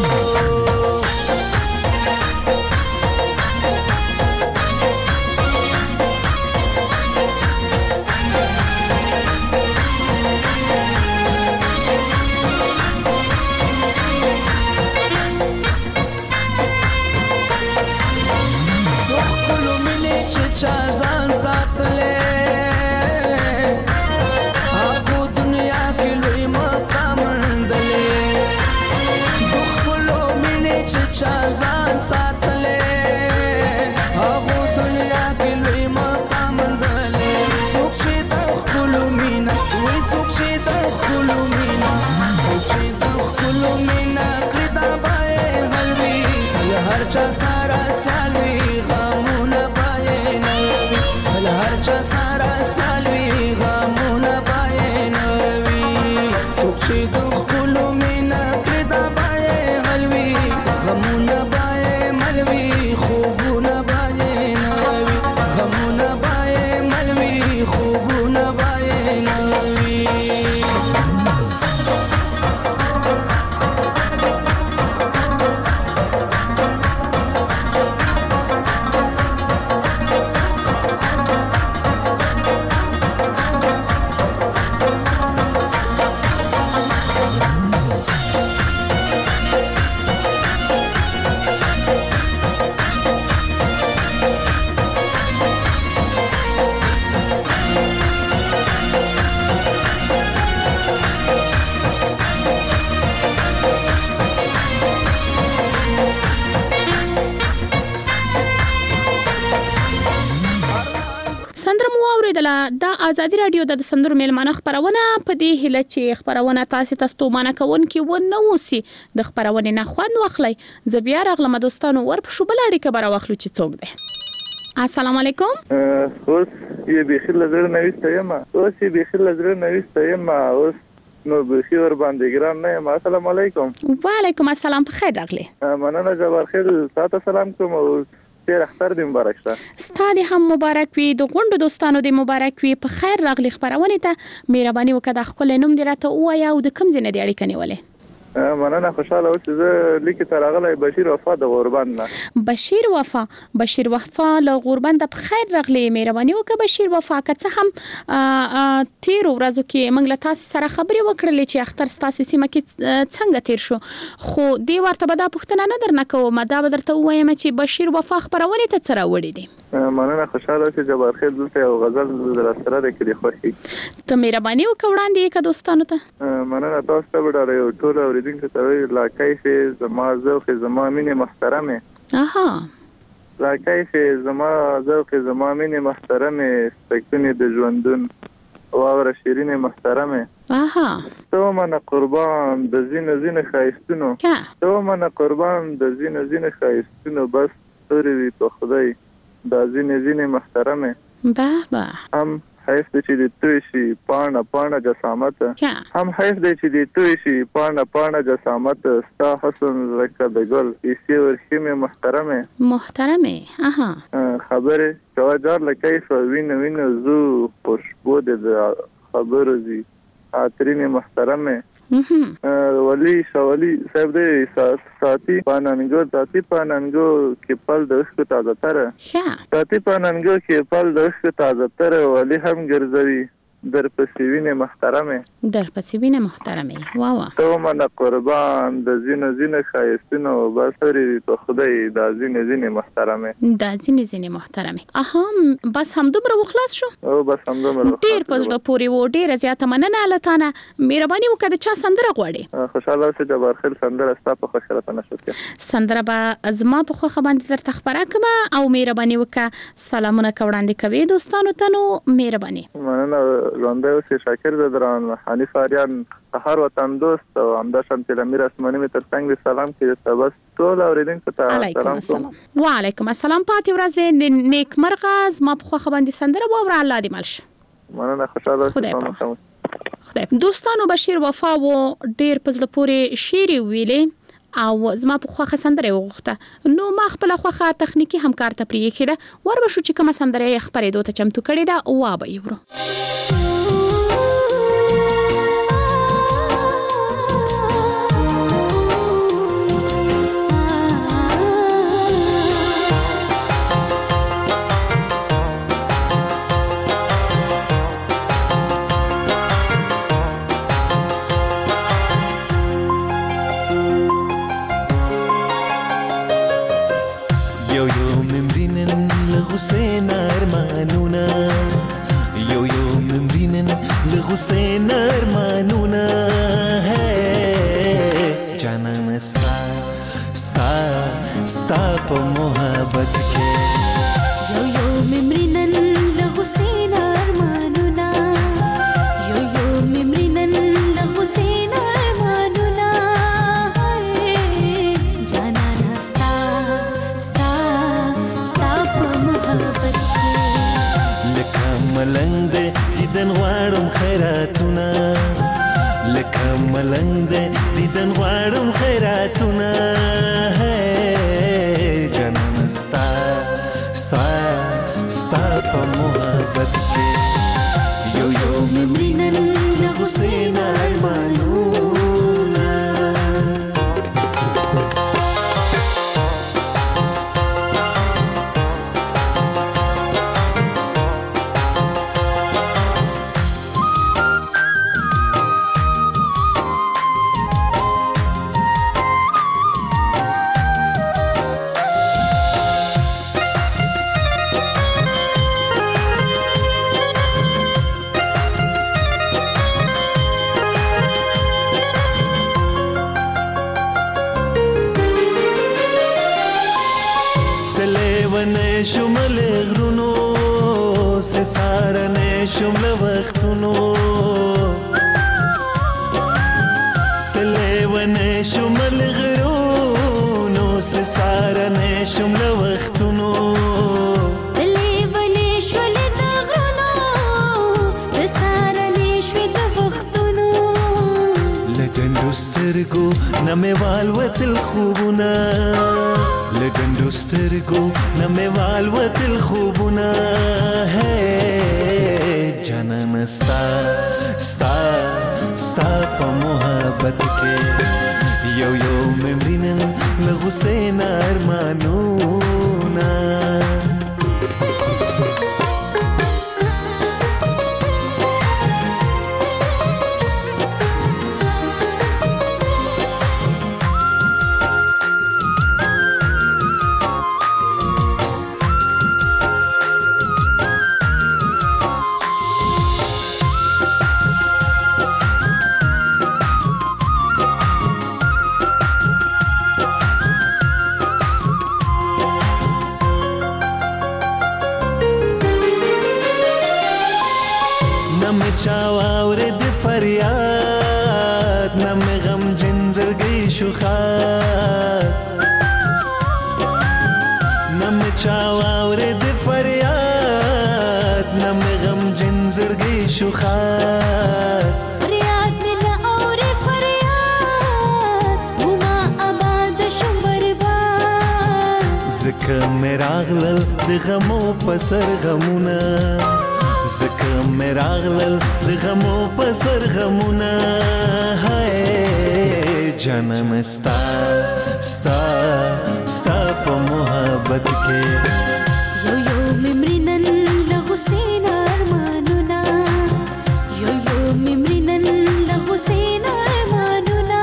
[SPEAKER 15] چا ځان ساتلې هغه دنیا کې لوی مقام مندلې د خپلو مینې چې چا ځان ساتلې هغه دنیا کې لوی مقام مندلې څوک چې د خپلو مینه وای څوک چې د خپلو مینه څوک چې د خپلو مینه کړي دا به هلوي هر چا سره سالوي غمونه هر چا سارا سالوي غمونه باینوي څوک چې د خپلو مینه کړي دا باید حلوي غمونه باید ملوي خوبونه باینوي غمونه باید ملوي خوبونه باینوي د ازادي رادیو د سندرو میلمانه خبرونه په دې هله چې خبرونه تاسو ته ستومانه کوونکې و نه وسی د خبرونه نه خوند واخلي زه بیا راغلم دوستانو ورپښو بل اړیکه بر واخلو چې څوک دی السلام علیکم
[SPEAKER 16] اوس یې بخیر لزر نوښت یم اوس نو بخیر ور باندې ګرام نه یم السلام علیکم
[SPEAKER 11] وعلیکم السلام په خیر راغلی
[SPEAKER 16] مننه جبار خیر تاسو سلام کوم ډیر اختر دې مبارک شه
[SPEAKER 11] ستاسو هم مبارک وي د غونډو دوستانو دې مبارک وي په خیر راغلی خبرونه ته مهرباني وکړه خپل نوم دې راته وایا او د کوم ځای نه دې اړیکه نیولې
[SPEAKER 16] مننه خوشاله اوسې زه لیکي تر غلې بشیر وفا د غوربند نه
[SPEAKER 11] بشیر وفا له غوربند په خیر راغلی مهرباني وکړه بشیر وفا که څه هم تیر ورځو کې موږ له تاسو سره خبرې وکړلې چې اختر ستاسو سیمه کې څنګه تیر شو خو دې ورته به دا پوښتنه نه درنه کوم دا به درته وایم چې بشیر وفا خبرونه ته سره وړي دي
[SPEAKER 16] مننه خوشاله اوسې جبار خیر دلته یو غزل در سره د کړي خوښي
[SPEAKER 11] ته مهرباني وکړه وړاندې کې دوستانو ته
[SPEAKER 16] مننه تاسو ته وړاندې یو ټول اوریدونکو ته لا کیف زما ذوق زما مینه محترمه لا کیف زما ذوق زما مینه محترمه سپکتنی د ژوندون واور شیرین محترمه تو من قربان د زین خایستونو تو من قربان د زین خایستونو بس توري وي په خدای د زین محترمه هم حیف دی چې د توی شي پاڼه جسامت هم حیف دی چې د توی شي پاڼه جسامت ستا حسن لکه د ګل ایسی ورخیمه محترمه خبره جوار لکیف وینو زو خوشبو د خبرو زی خاطرین محترمه ولی شوالی صاحب دې ساتي پانانګو کې پل د وښکو تازه تر ساتي پانانګو کې پل د وښکو تازه تر ولی هم ګرځوي در پسې وینه محترمه واو تو من قربان د زین خایستونو بسري په خدای د زین محترمه
[SPEAKER 11] اهم بس هم دومره وخلاص شو
[SPEAKER 16] او بس هم دومره
[SPEAKER 11] ډیر پزړه پوری و ډیر زیاته مننه لتانه مهرباني وکړه چا سندره غواړي
[SPEAKER 16] خوشاله اوسې جبار خیر سندره ستا په خوشاله نشو کې
[SPEAKER 11] سندره به ازما په خو باندې درته خبره کوم او مهرباني وکړه سلامونه کوړاندې کوي دوستانو ته نو مهرباني
[SPEAKER 16] مننه ژوندی اوسې. شاکر زدران، حنیف آریان، هر وطن دوست او همداشان تلمیر اسماني مې ترڅنګ دې سلام کړي. بس ټول اوریدونکو ته سلام کوم.
[SPEAKER 11] وعلیکم السلام. پاتې ورځ دې نیک مرغه. زما په خوښه باندې سندره واوره. الله دې مل شه.
[SPEAKER 16] مننه. خوشاله اوسئ.
[SPEAKER 11] خدای. دوستانو بشیر وفا و ډیر په زړه پورې شعر ویلې او زما په خوخه سندره وغوښته. نو ما خپل خوخه تخنیکی همکار ته پرې کړه. ور بشو چې کوم سندره خبرې دوته چمتو کړې ده او وا به یورو.
[SPEAKER 17] حسین ارمانونا یو ممرینن لحسین ارمانونا ہے جانان ستا په محبت کې
[SPEAKER 18] یو ممرینن لحسین ارمانونا یو ممرینن لحسین ارمانونا جانان ستا
[SPEAKER 17] ملنګ دې دیدن غواړم خیراتونه لکه ملنګ دې دیدن غواړم خیراتونه جانان ستا په محبت کې یو ممرینن لحسین ارمانونا. شمل غرونو سه سارنه شمل وختونو سلیونه شمل غرونو سه سارنه شمل وختونو
[SPEAKER 18] لیونه شمل غرونو سه سارنه شمل وختونو
[SPEAKER 17] لګندو سترګو نمه والوتل خوبونه لګندو سترګو نمه والوتل خوبونه جانان ستا په محبت کې یو ممرینن لحسین ارمانونا. چاواور د فریاد نم غم جنزرګي شوخات نم چاواور د فریاد نم غم جنزرګي شوخات
[SPEAKER 18] فریاد مل اور فریاد وما آباد شم برباد
[SPEAKER 17] زکه مراغلل د غمو پسر غمونه زکه مې راغلل د غمو په سر غمونه جانان ستا په محبت کې
[SPEAKER 18] یو ممرینن لحسین ارمانونا یو ممرینن لحسین ارمانونا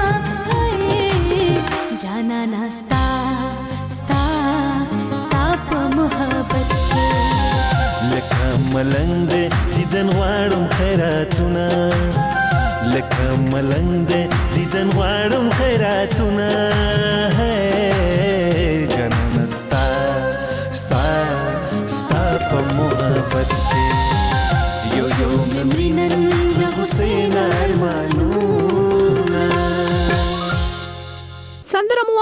[SPEAKER 18] جانان ستا په محبت کې
[SPEAKER 17] لکه ملنګ دې دیدن غواړم خیراتونه لکه ملنګ دې دیدن غواړم خیراتونه جانان ستا په محبت کې یو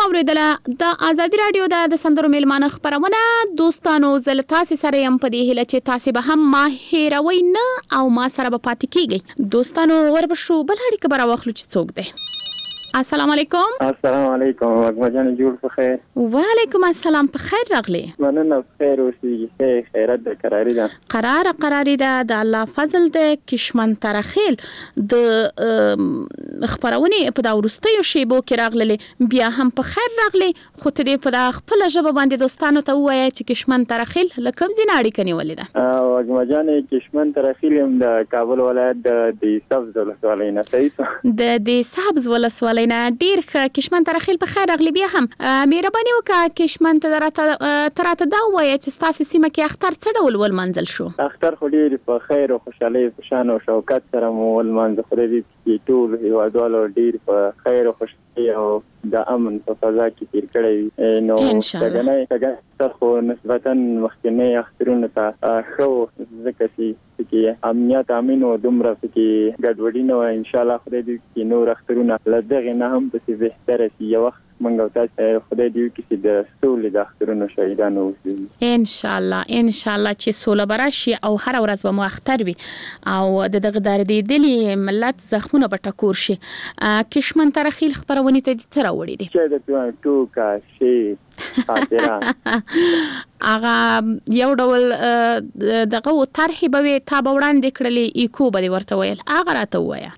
[SPEAKER 11] اوریدله د ازادي رادیو د سندرو میلمانه خبرونه دوستانو زل تاسو سره يم په دې هله چې تاسو به هم ما هیروي نه او ما سره به پاتې کیږي دوستانو وربشو بل اړیکه برا واخلو چې څوک دی السلام علیکم.
[SPEAKER 19] السلام علیکم وګمجان جوړ په خیر.
[SPEAKER 11] وعلیکم السلام په خیر راغلی.
[SPEAKER 19] مننه خیر اوسې خیرت د قراری ده.
[SPEAKER 11] قراری ده د الله فضل د کشمن ترخیل د خبرونه په دا ورستیو شیبو کې راغلی بیا هم په خیر راغلی خو ته دې په دا خپل ژبه باندې دوستانو ته وایي چې کشمن ترخیل لکم ځین اړیکه نیولې ده.
[SPEAKER 19] وګمجان کشمن ترخیل هم د کابل ولایت د سبز ولسوالۍ نه صحیح
[SPEAKER 11] د سبز ولسوالۍ نه ډیر کشمن ترخیل په خیر راغلی بیا هم مهرباني وکړه کشمن ته تراته دا وایي چې تاسو سیمه کې اختر څه ډول ول منزل شو؟
[SPEAKER 19] اختر خو ډیر په خیر او خوشحالي په شان او شوکت سره مول منځ خو دې ټول هیوادوالو ډیر په خیر او خوشحالي او د امن په فضا کې تیر کړی نو څنګه خو نسبتا مخکنی اخترونه ته خو ځکه چې امنیت امن او دومره کې ګډوډي نه ان شاء الله خدای دې کې نور اخترونه لږه نه هم په بهتره شي یو وخت منګو تاسو خدای دې کې د سولې د اخترونو شهیدانو
[SPEAKER 11] ان شاء الله چې سوله براشي او هر ورځ به مو اختر وي او دغه دردېدلي ملت زخمونه به ټکور شي کشمن ترخیل خبرونه ته دې تر وړي دي
[SPEAKER 19] چې د ټوکا شي خاطره
[SPEAKER 11] اغه یو ډول دغه طرح به تا به وړاندې کړلې ایکو به ورته ویل اغه راته وایا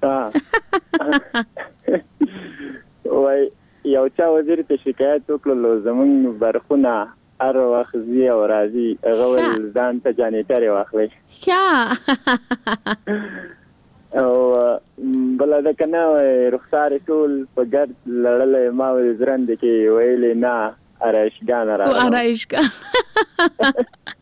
[SPEAKER 19] وای یو چا وزیر ته شکایت وکړلو زمونږ برخونه هر وخت زی او راځي غول ځان ته جانیټر واخلي او بل دا کنه رخصار ټول په ګرد لړلې ما وزرند کې ویلې نه ارایشګان راغله
[SPEAKER 11] ارایشګان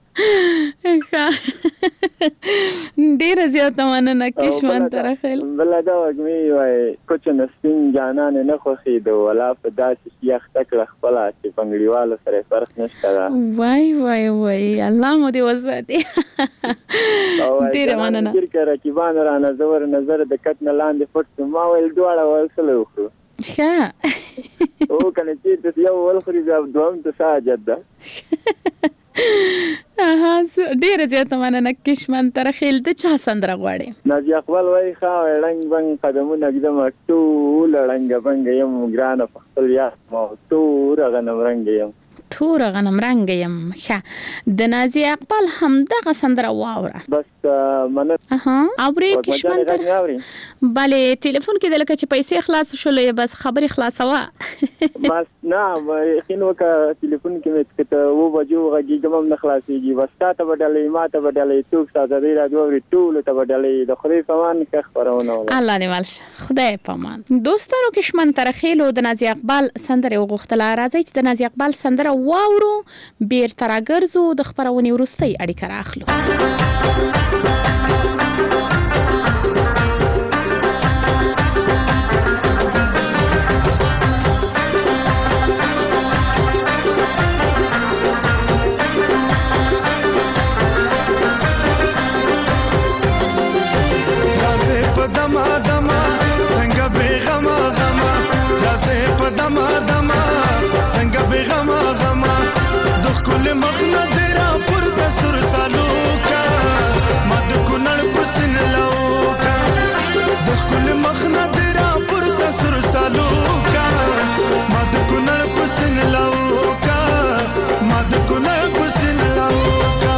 [SPEAKER 11] ډیر زیاته مننه کشمن ترخیل
[SPEAKER 19] بل دا وګمي وای کوچ نسین جانان نه خوخي دو ولا په داسې شیخ تکړه خپل چې پنګړیوالو سره فرق نشته
[SPEAKER 11] وای الله مو دې وزادي ډیر مننه
[SPEAKER 19] چې رقیبان را نظر د کټ نه لاندې پټ ما ویل دواړه ولسلو خو او کنه چې د یو ولخري د دوام ته ساجد ده
[SPEAKER 11] ډیر زیاته مننه کشمن ترخیل د چا سندره غواړي
[SPEAKER 19] نازي خپل وای خا رنگ بنګ قدمونه قدم ټول رنگ بنګ یم ګران په خپل یا مو تور غنم رنگ یم
[SPEAKER 11] تور غنم رنگ یم د نازي اقبال هم دغه سندره واوره
[SPEAKER 19] بس مننه
[SPEAKER 11] اوري کشمن ترخیل bale ټلیفون کې دلته چې پیسې خلاص شولې بس خبري خلاصوا
[SPEAKER 19] بس نه خینو کا ټلیفون کې مې ته و بجو غږی کوم نه خلاصيږي بس تاسو بدلې ما ته بدلې څوک تاسو دې راځو ټول ته بدلې د خدای پامان کې خبرونه
[SPEAKER 11] الله دې مالش خدای پامان دوستانو کشمن ترخیل او د نازي اقبال سندره وغوښتله راځي چې د نازي اقبال سندره واورو بیر ترګرزو د خبرونې ورستۍ اړیکه راخلو
[SPEAKER 20] مخنا دیرا پر تسر سالو کا مد کنن پسن لو کا دخ کل مخنا دیرا پر تسر سالو کا مد کنن پسن لو کا مد کنن پسن لو کا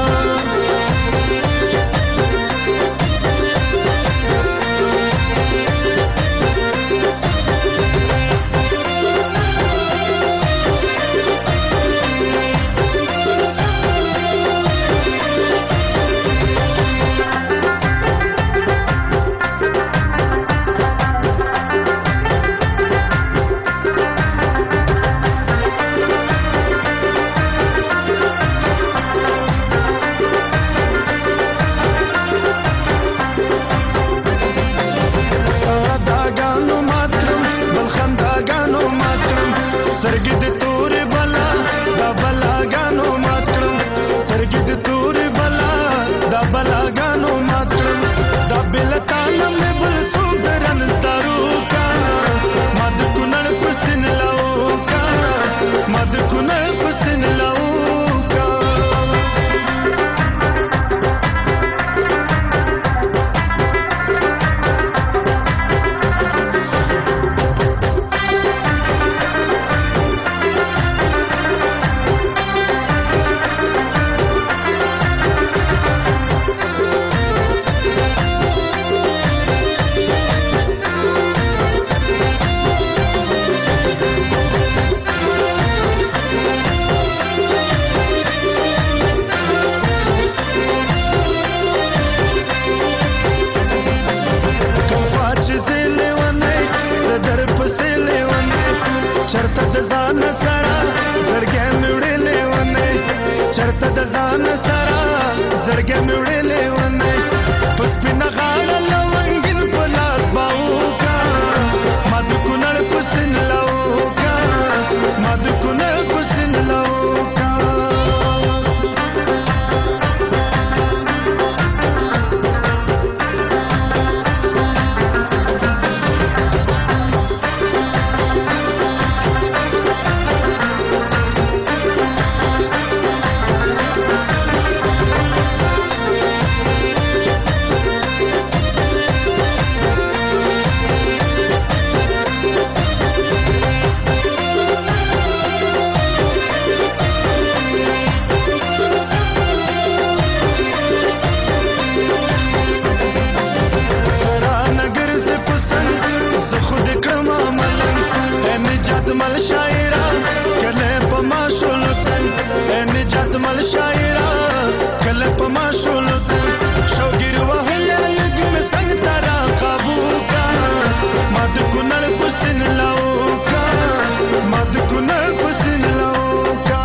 [SPEAKER 20] حال شاعرا کله په ما شولو شوګیر وهله لګ مې څنګه ترا قابو کا ما د کونړ پسن لاو کا ما د کونړ پسن لاو کا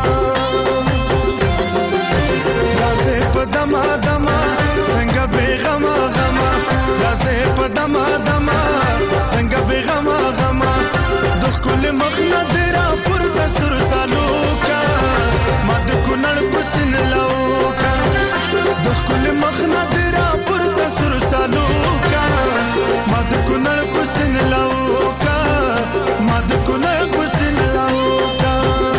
[SPEAKER 20] رازه په دما دما څنګه بیغما غما رازه په دما دما څنګه بیغما غما د خپل مخنه درا پر تسر سالو کا ما د کونړ پسن لاو کا د خپل مخنه درا پر تسر سالو کا ما د کونړ پسن لاو کا ما د کونړ پسن لاو کا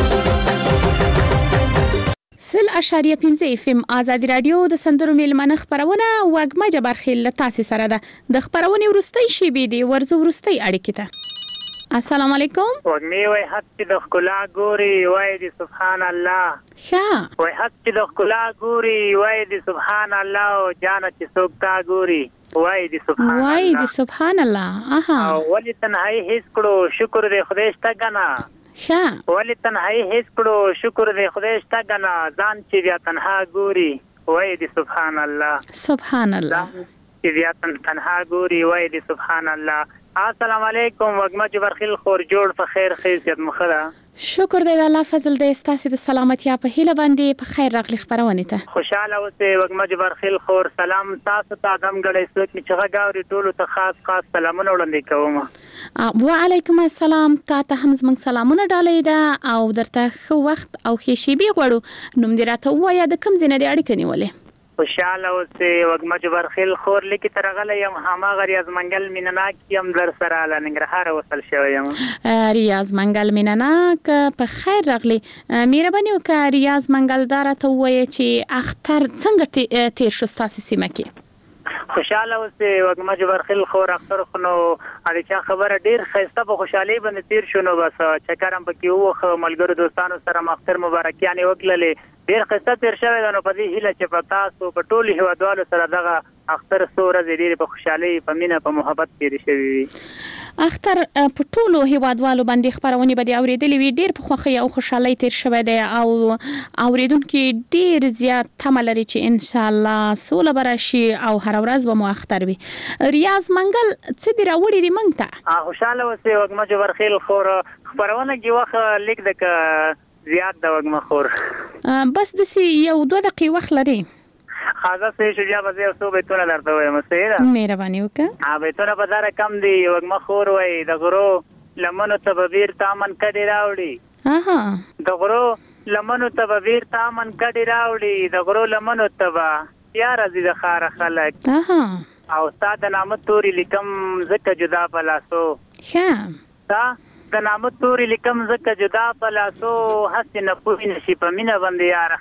[SPEAKER 11] 0.5 FM آزادي رادیو د سندرو میلمنه خبرونه وګما جبر خیل تاسو سره ده د خبرونه ورستۍ شی بي دي ورزو ورستۍ اړیکې ته السلام علیکم
[SPEAKER 12] وګمي وای حق د خلا ګوري وای دي سبحان الله
[SPEAKER 11] ښا
[SPEAKER 12] وای حق د خلا ګوري وای دي سبحان الله او جان چې سوکتا ګوري وای دي سبحان الله
[SPEAKER 11] وای دي سبحان الله اها
[SPEAKER 12] ولی تنهایی هیڅ کړو شکر دې خدای شته کنه
[SPEAKER 11] ښا
[SPEAKER 12] ولی تنهایی هیڅ کړو شکر دې خدای شته کنه ځان چې بیا تنها ګوري وای دي سبحان الله
[SPEAKER 11] سبحان الله
[SPEAKER 12] چې بیا تنها ګوري وای دي سبحان الله السلام علیکم وګما جبرخیل خور جوړ په خیر خیریت مخره
[SPEAKER 11] شکر دې الله فضل دې ستاسو د سلامتی په هیله باندې په خیر راغلی خبرونه ته
[SPEAKER 12] خوشاله اوسه وګما جبرخیل خور سلام تاسو ته ادم غړې څوک چې غاوري ټولو ته خاص سلامونه وړاندې کوم
[SPEAKER 11] وعلیکم السلام تاسو هم زموږ سلامونه ډالې ده او درته خو وخت او خېشي بي غوړو نوم دې راته وایا د کم زنه دې اړیکې نیولې
[SPEAKER 12] خوشاله اوسه وګما جبرخیل خور لیکي ترغله یم هما غریاز منګل مینناک یم در سره لنګرهار وصل شوی یم
[SPEAKER 11] ریاض منګل مینناک په خیر راغلی مهرباني وکړه ریاض منګل دار ته وایي چې اختر څنګه تیر شو تاسو سیمه کې
[SPEAKER 12] خوشاله اوسه وګما جبرخیل خور اختر خنو اړیکه خبره ډیر خسته په خوشحالي باندې تیر شونو بس چکرم پکې وخه ملګرو دوستانو سره اختر مبارکیانه وکړلې ډیر خسته تیر شوی دا نو په دې هیله چې په تاسو په ټولو هیوادوالو سره دغه اختر سوره ډیر په خوشحالي په مینه په محبت تیر شوی
[SPEAKER 11] اختر په ټولو هیوادوالو باندې خبرونه به اوریدلې وی ډیر په خوخي او خوشحالي تیر شوی دی او اوریدونکو ډیر زیات تمه لري چې ان شاء الله سوله براشي او هر ورځ به مو اختر وي ریاض منګل څه دی راوړي دی مونږ ته
[SPEAKER 12] خوشاله اوسه وګما جبرخیل خور خبرونه کې وخت لیک د زیات د وګما خور
[SPEAKER 11] بس د یو 2 دقیقې وخت لري
[SPEAKER 12] خاصه سه شجاع به اوسو به تونه درته وایم سیدا
[SPEAKER 11] مهرباني وکړه
[SPEAKER 12] به تونه په دار کم دی وګما خور وای د غرو لمنو تبویر تامن کډی راوړي
[SPEAKER 11] اها
[SPEAKER 12] د غرو لمنو تبویر تامن کډی راوړي د غرو لمنو تبا یار عزیز خار خلک
[SPEAKER 11] اها
[SPEAKER 12] او استاد نام توري لیکم زکه جدا پلاسو
[SPEAKER 11] ښه
[SPEAKER 12] تا د نام توري لیکم زکه جدا پلاسو حسن پوی نشي په مینا باندې یار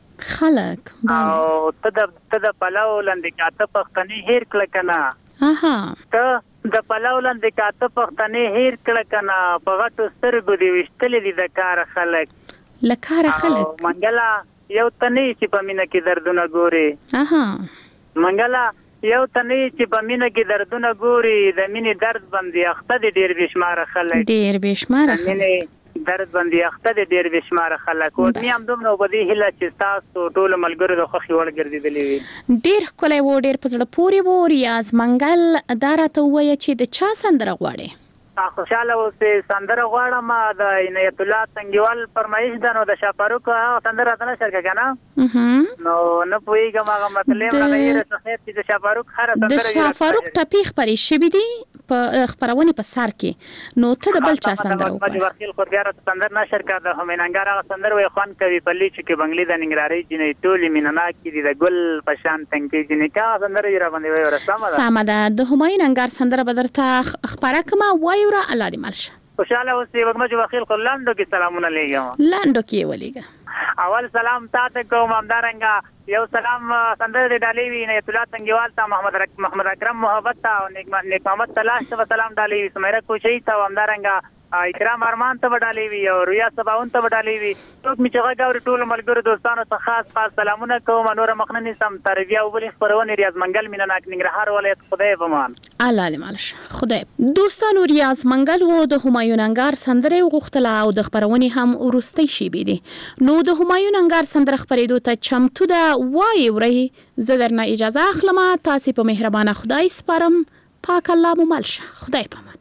[SPEAKER 12] خلک او ته د پلاو لاندې کاته پختنی هیر کړه کنه
[SPEAKER 11] اها
[SPEAKER 12] ته د پلاو لاندې کاته پختنی هیر کړه کنه په غټو سترګو دی وشتلې دي د کار خلک
[SPEAKER 11] لکار خلک
[SPEAKER 12] منګلا یو تنه چې په مینا کې دردونه ګوري
[SPEAKER 11] اها
[SPEAKER 12] منګلا یو تنه چې په مینه کې دردونه ګوري د مینې درد باندې اخته دي ډیر بشمار خلک
[SPEAKER 11] ډیر بشمار
[SPEAKER 12] مینې درد باندې اخته دي ډیر بشمار خلک او نیم دومره وبدي هله چې تاسو ټول ملګرو د خوخي وړ ګرځیدلې وي
[SPEAKER 11] ډیر کولای و ډیر پزړه پوری و ریاض منګل دارته وای چې د چا سندره غواړي
[SPEAKER 12] خوشاله اوسه سندره غواړم د عنایت الله څنګهوال فرمایش دنو د شاپاروک سندره تنه شرکه کنه نو نه پويګم هغه مطلب نه یې رسخه چې د شاپاروک هر سندره
[SPEAKER 11] د شاپاروک ټپی خبري شوی دی په خبرونه په سر کې نو ته د بل چا سندره
[SPEAKER 12] وکړه ورخیل خو بیا سندره نه شرکه د همیننګار هغه سندره وي خوان کوي په لیچ کې بنگلې د ننګرهاري جنې ټولې میننا کې د ګل پشان څنګه جنې کا سندره یې را باندې وي ورسمه
[SPEAKER 11] سامده د همیننګار سندره بدرته خبره کما وایو را الله دې مالشه
[SPEAKER 12] خوشاله اوسې وګما جو وکیل خلاندو کې سلامونه لېږم
[SPEAKER 11] لاندو کې ولېګا
[SPEAKER 12] اول سلام تاسو کوم همدارنګا یو سلام سندره دې ډالې وی نه عنایت الله څنګهوال ته محمد اکرم محبت ته او نیک محمد تلاش ته سلام ډالې سمیره کوشي ته همدارنګا اکرام ارمان ته وډالې وي او ریا سباون ته وډالې وي څوک می چې غاوري ټول ملګرو دوستانو ته خاص سلامونه کوم نور مخننی سم تربیه او بل خبرونه ریاض منګل مینناک ننګرهار ولایت خدای پامان
[SPEAKER 11] الله دې مالش خدای دوستانو ریاض منګل وو د همایون انګار سندره غوښتله او د خبرونې هم ورستۍ شي بيدي نو د همایون انګار سندره خبرېدو ته چمتو ده وای وري زه درنه اجازه اخلم تاسو په مهربانه خدای سپارم پاک الله مو مالشه خدای پامان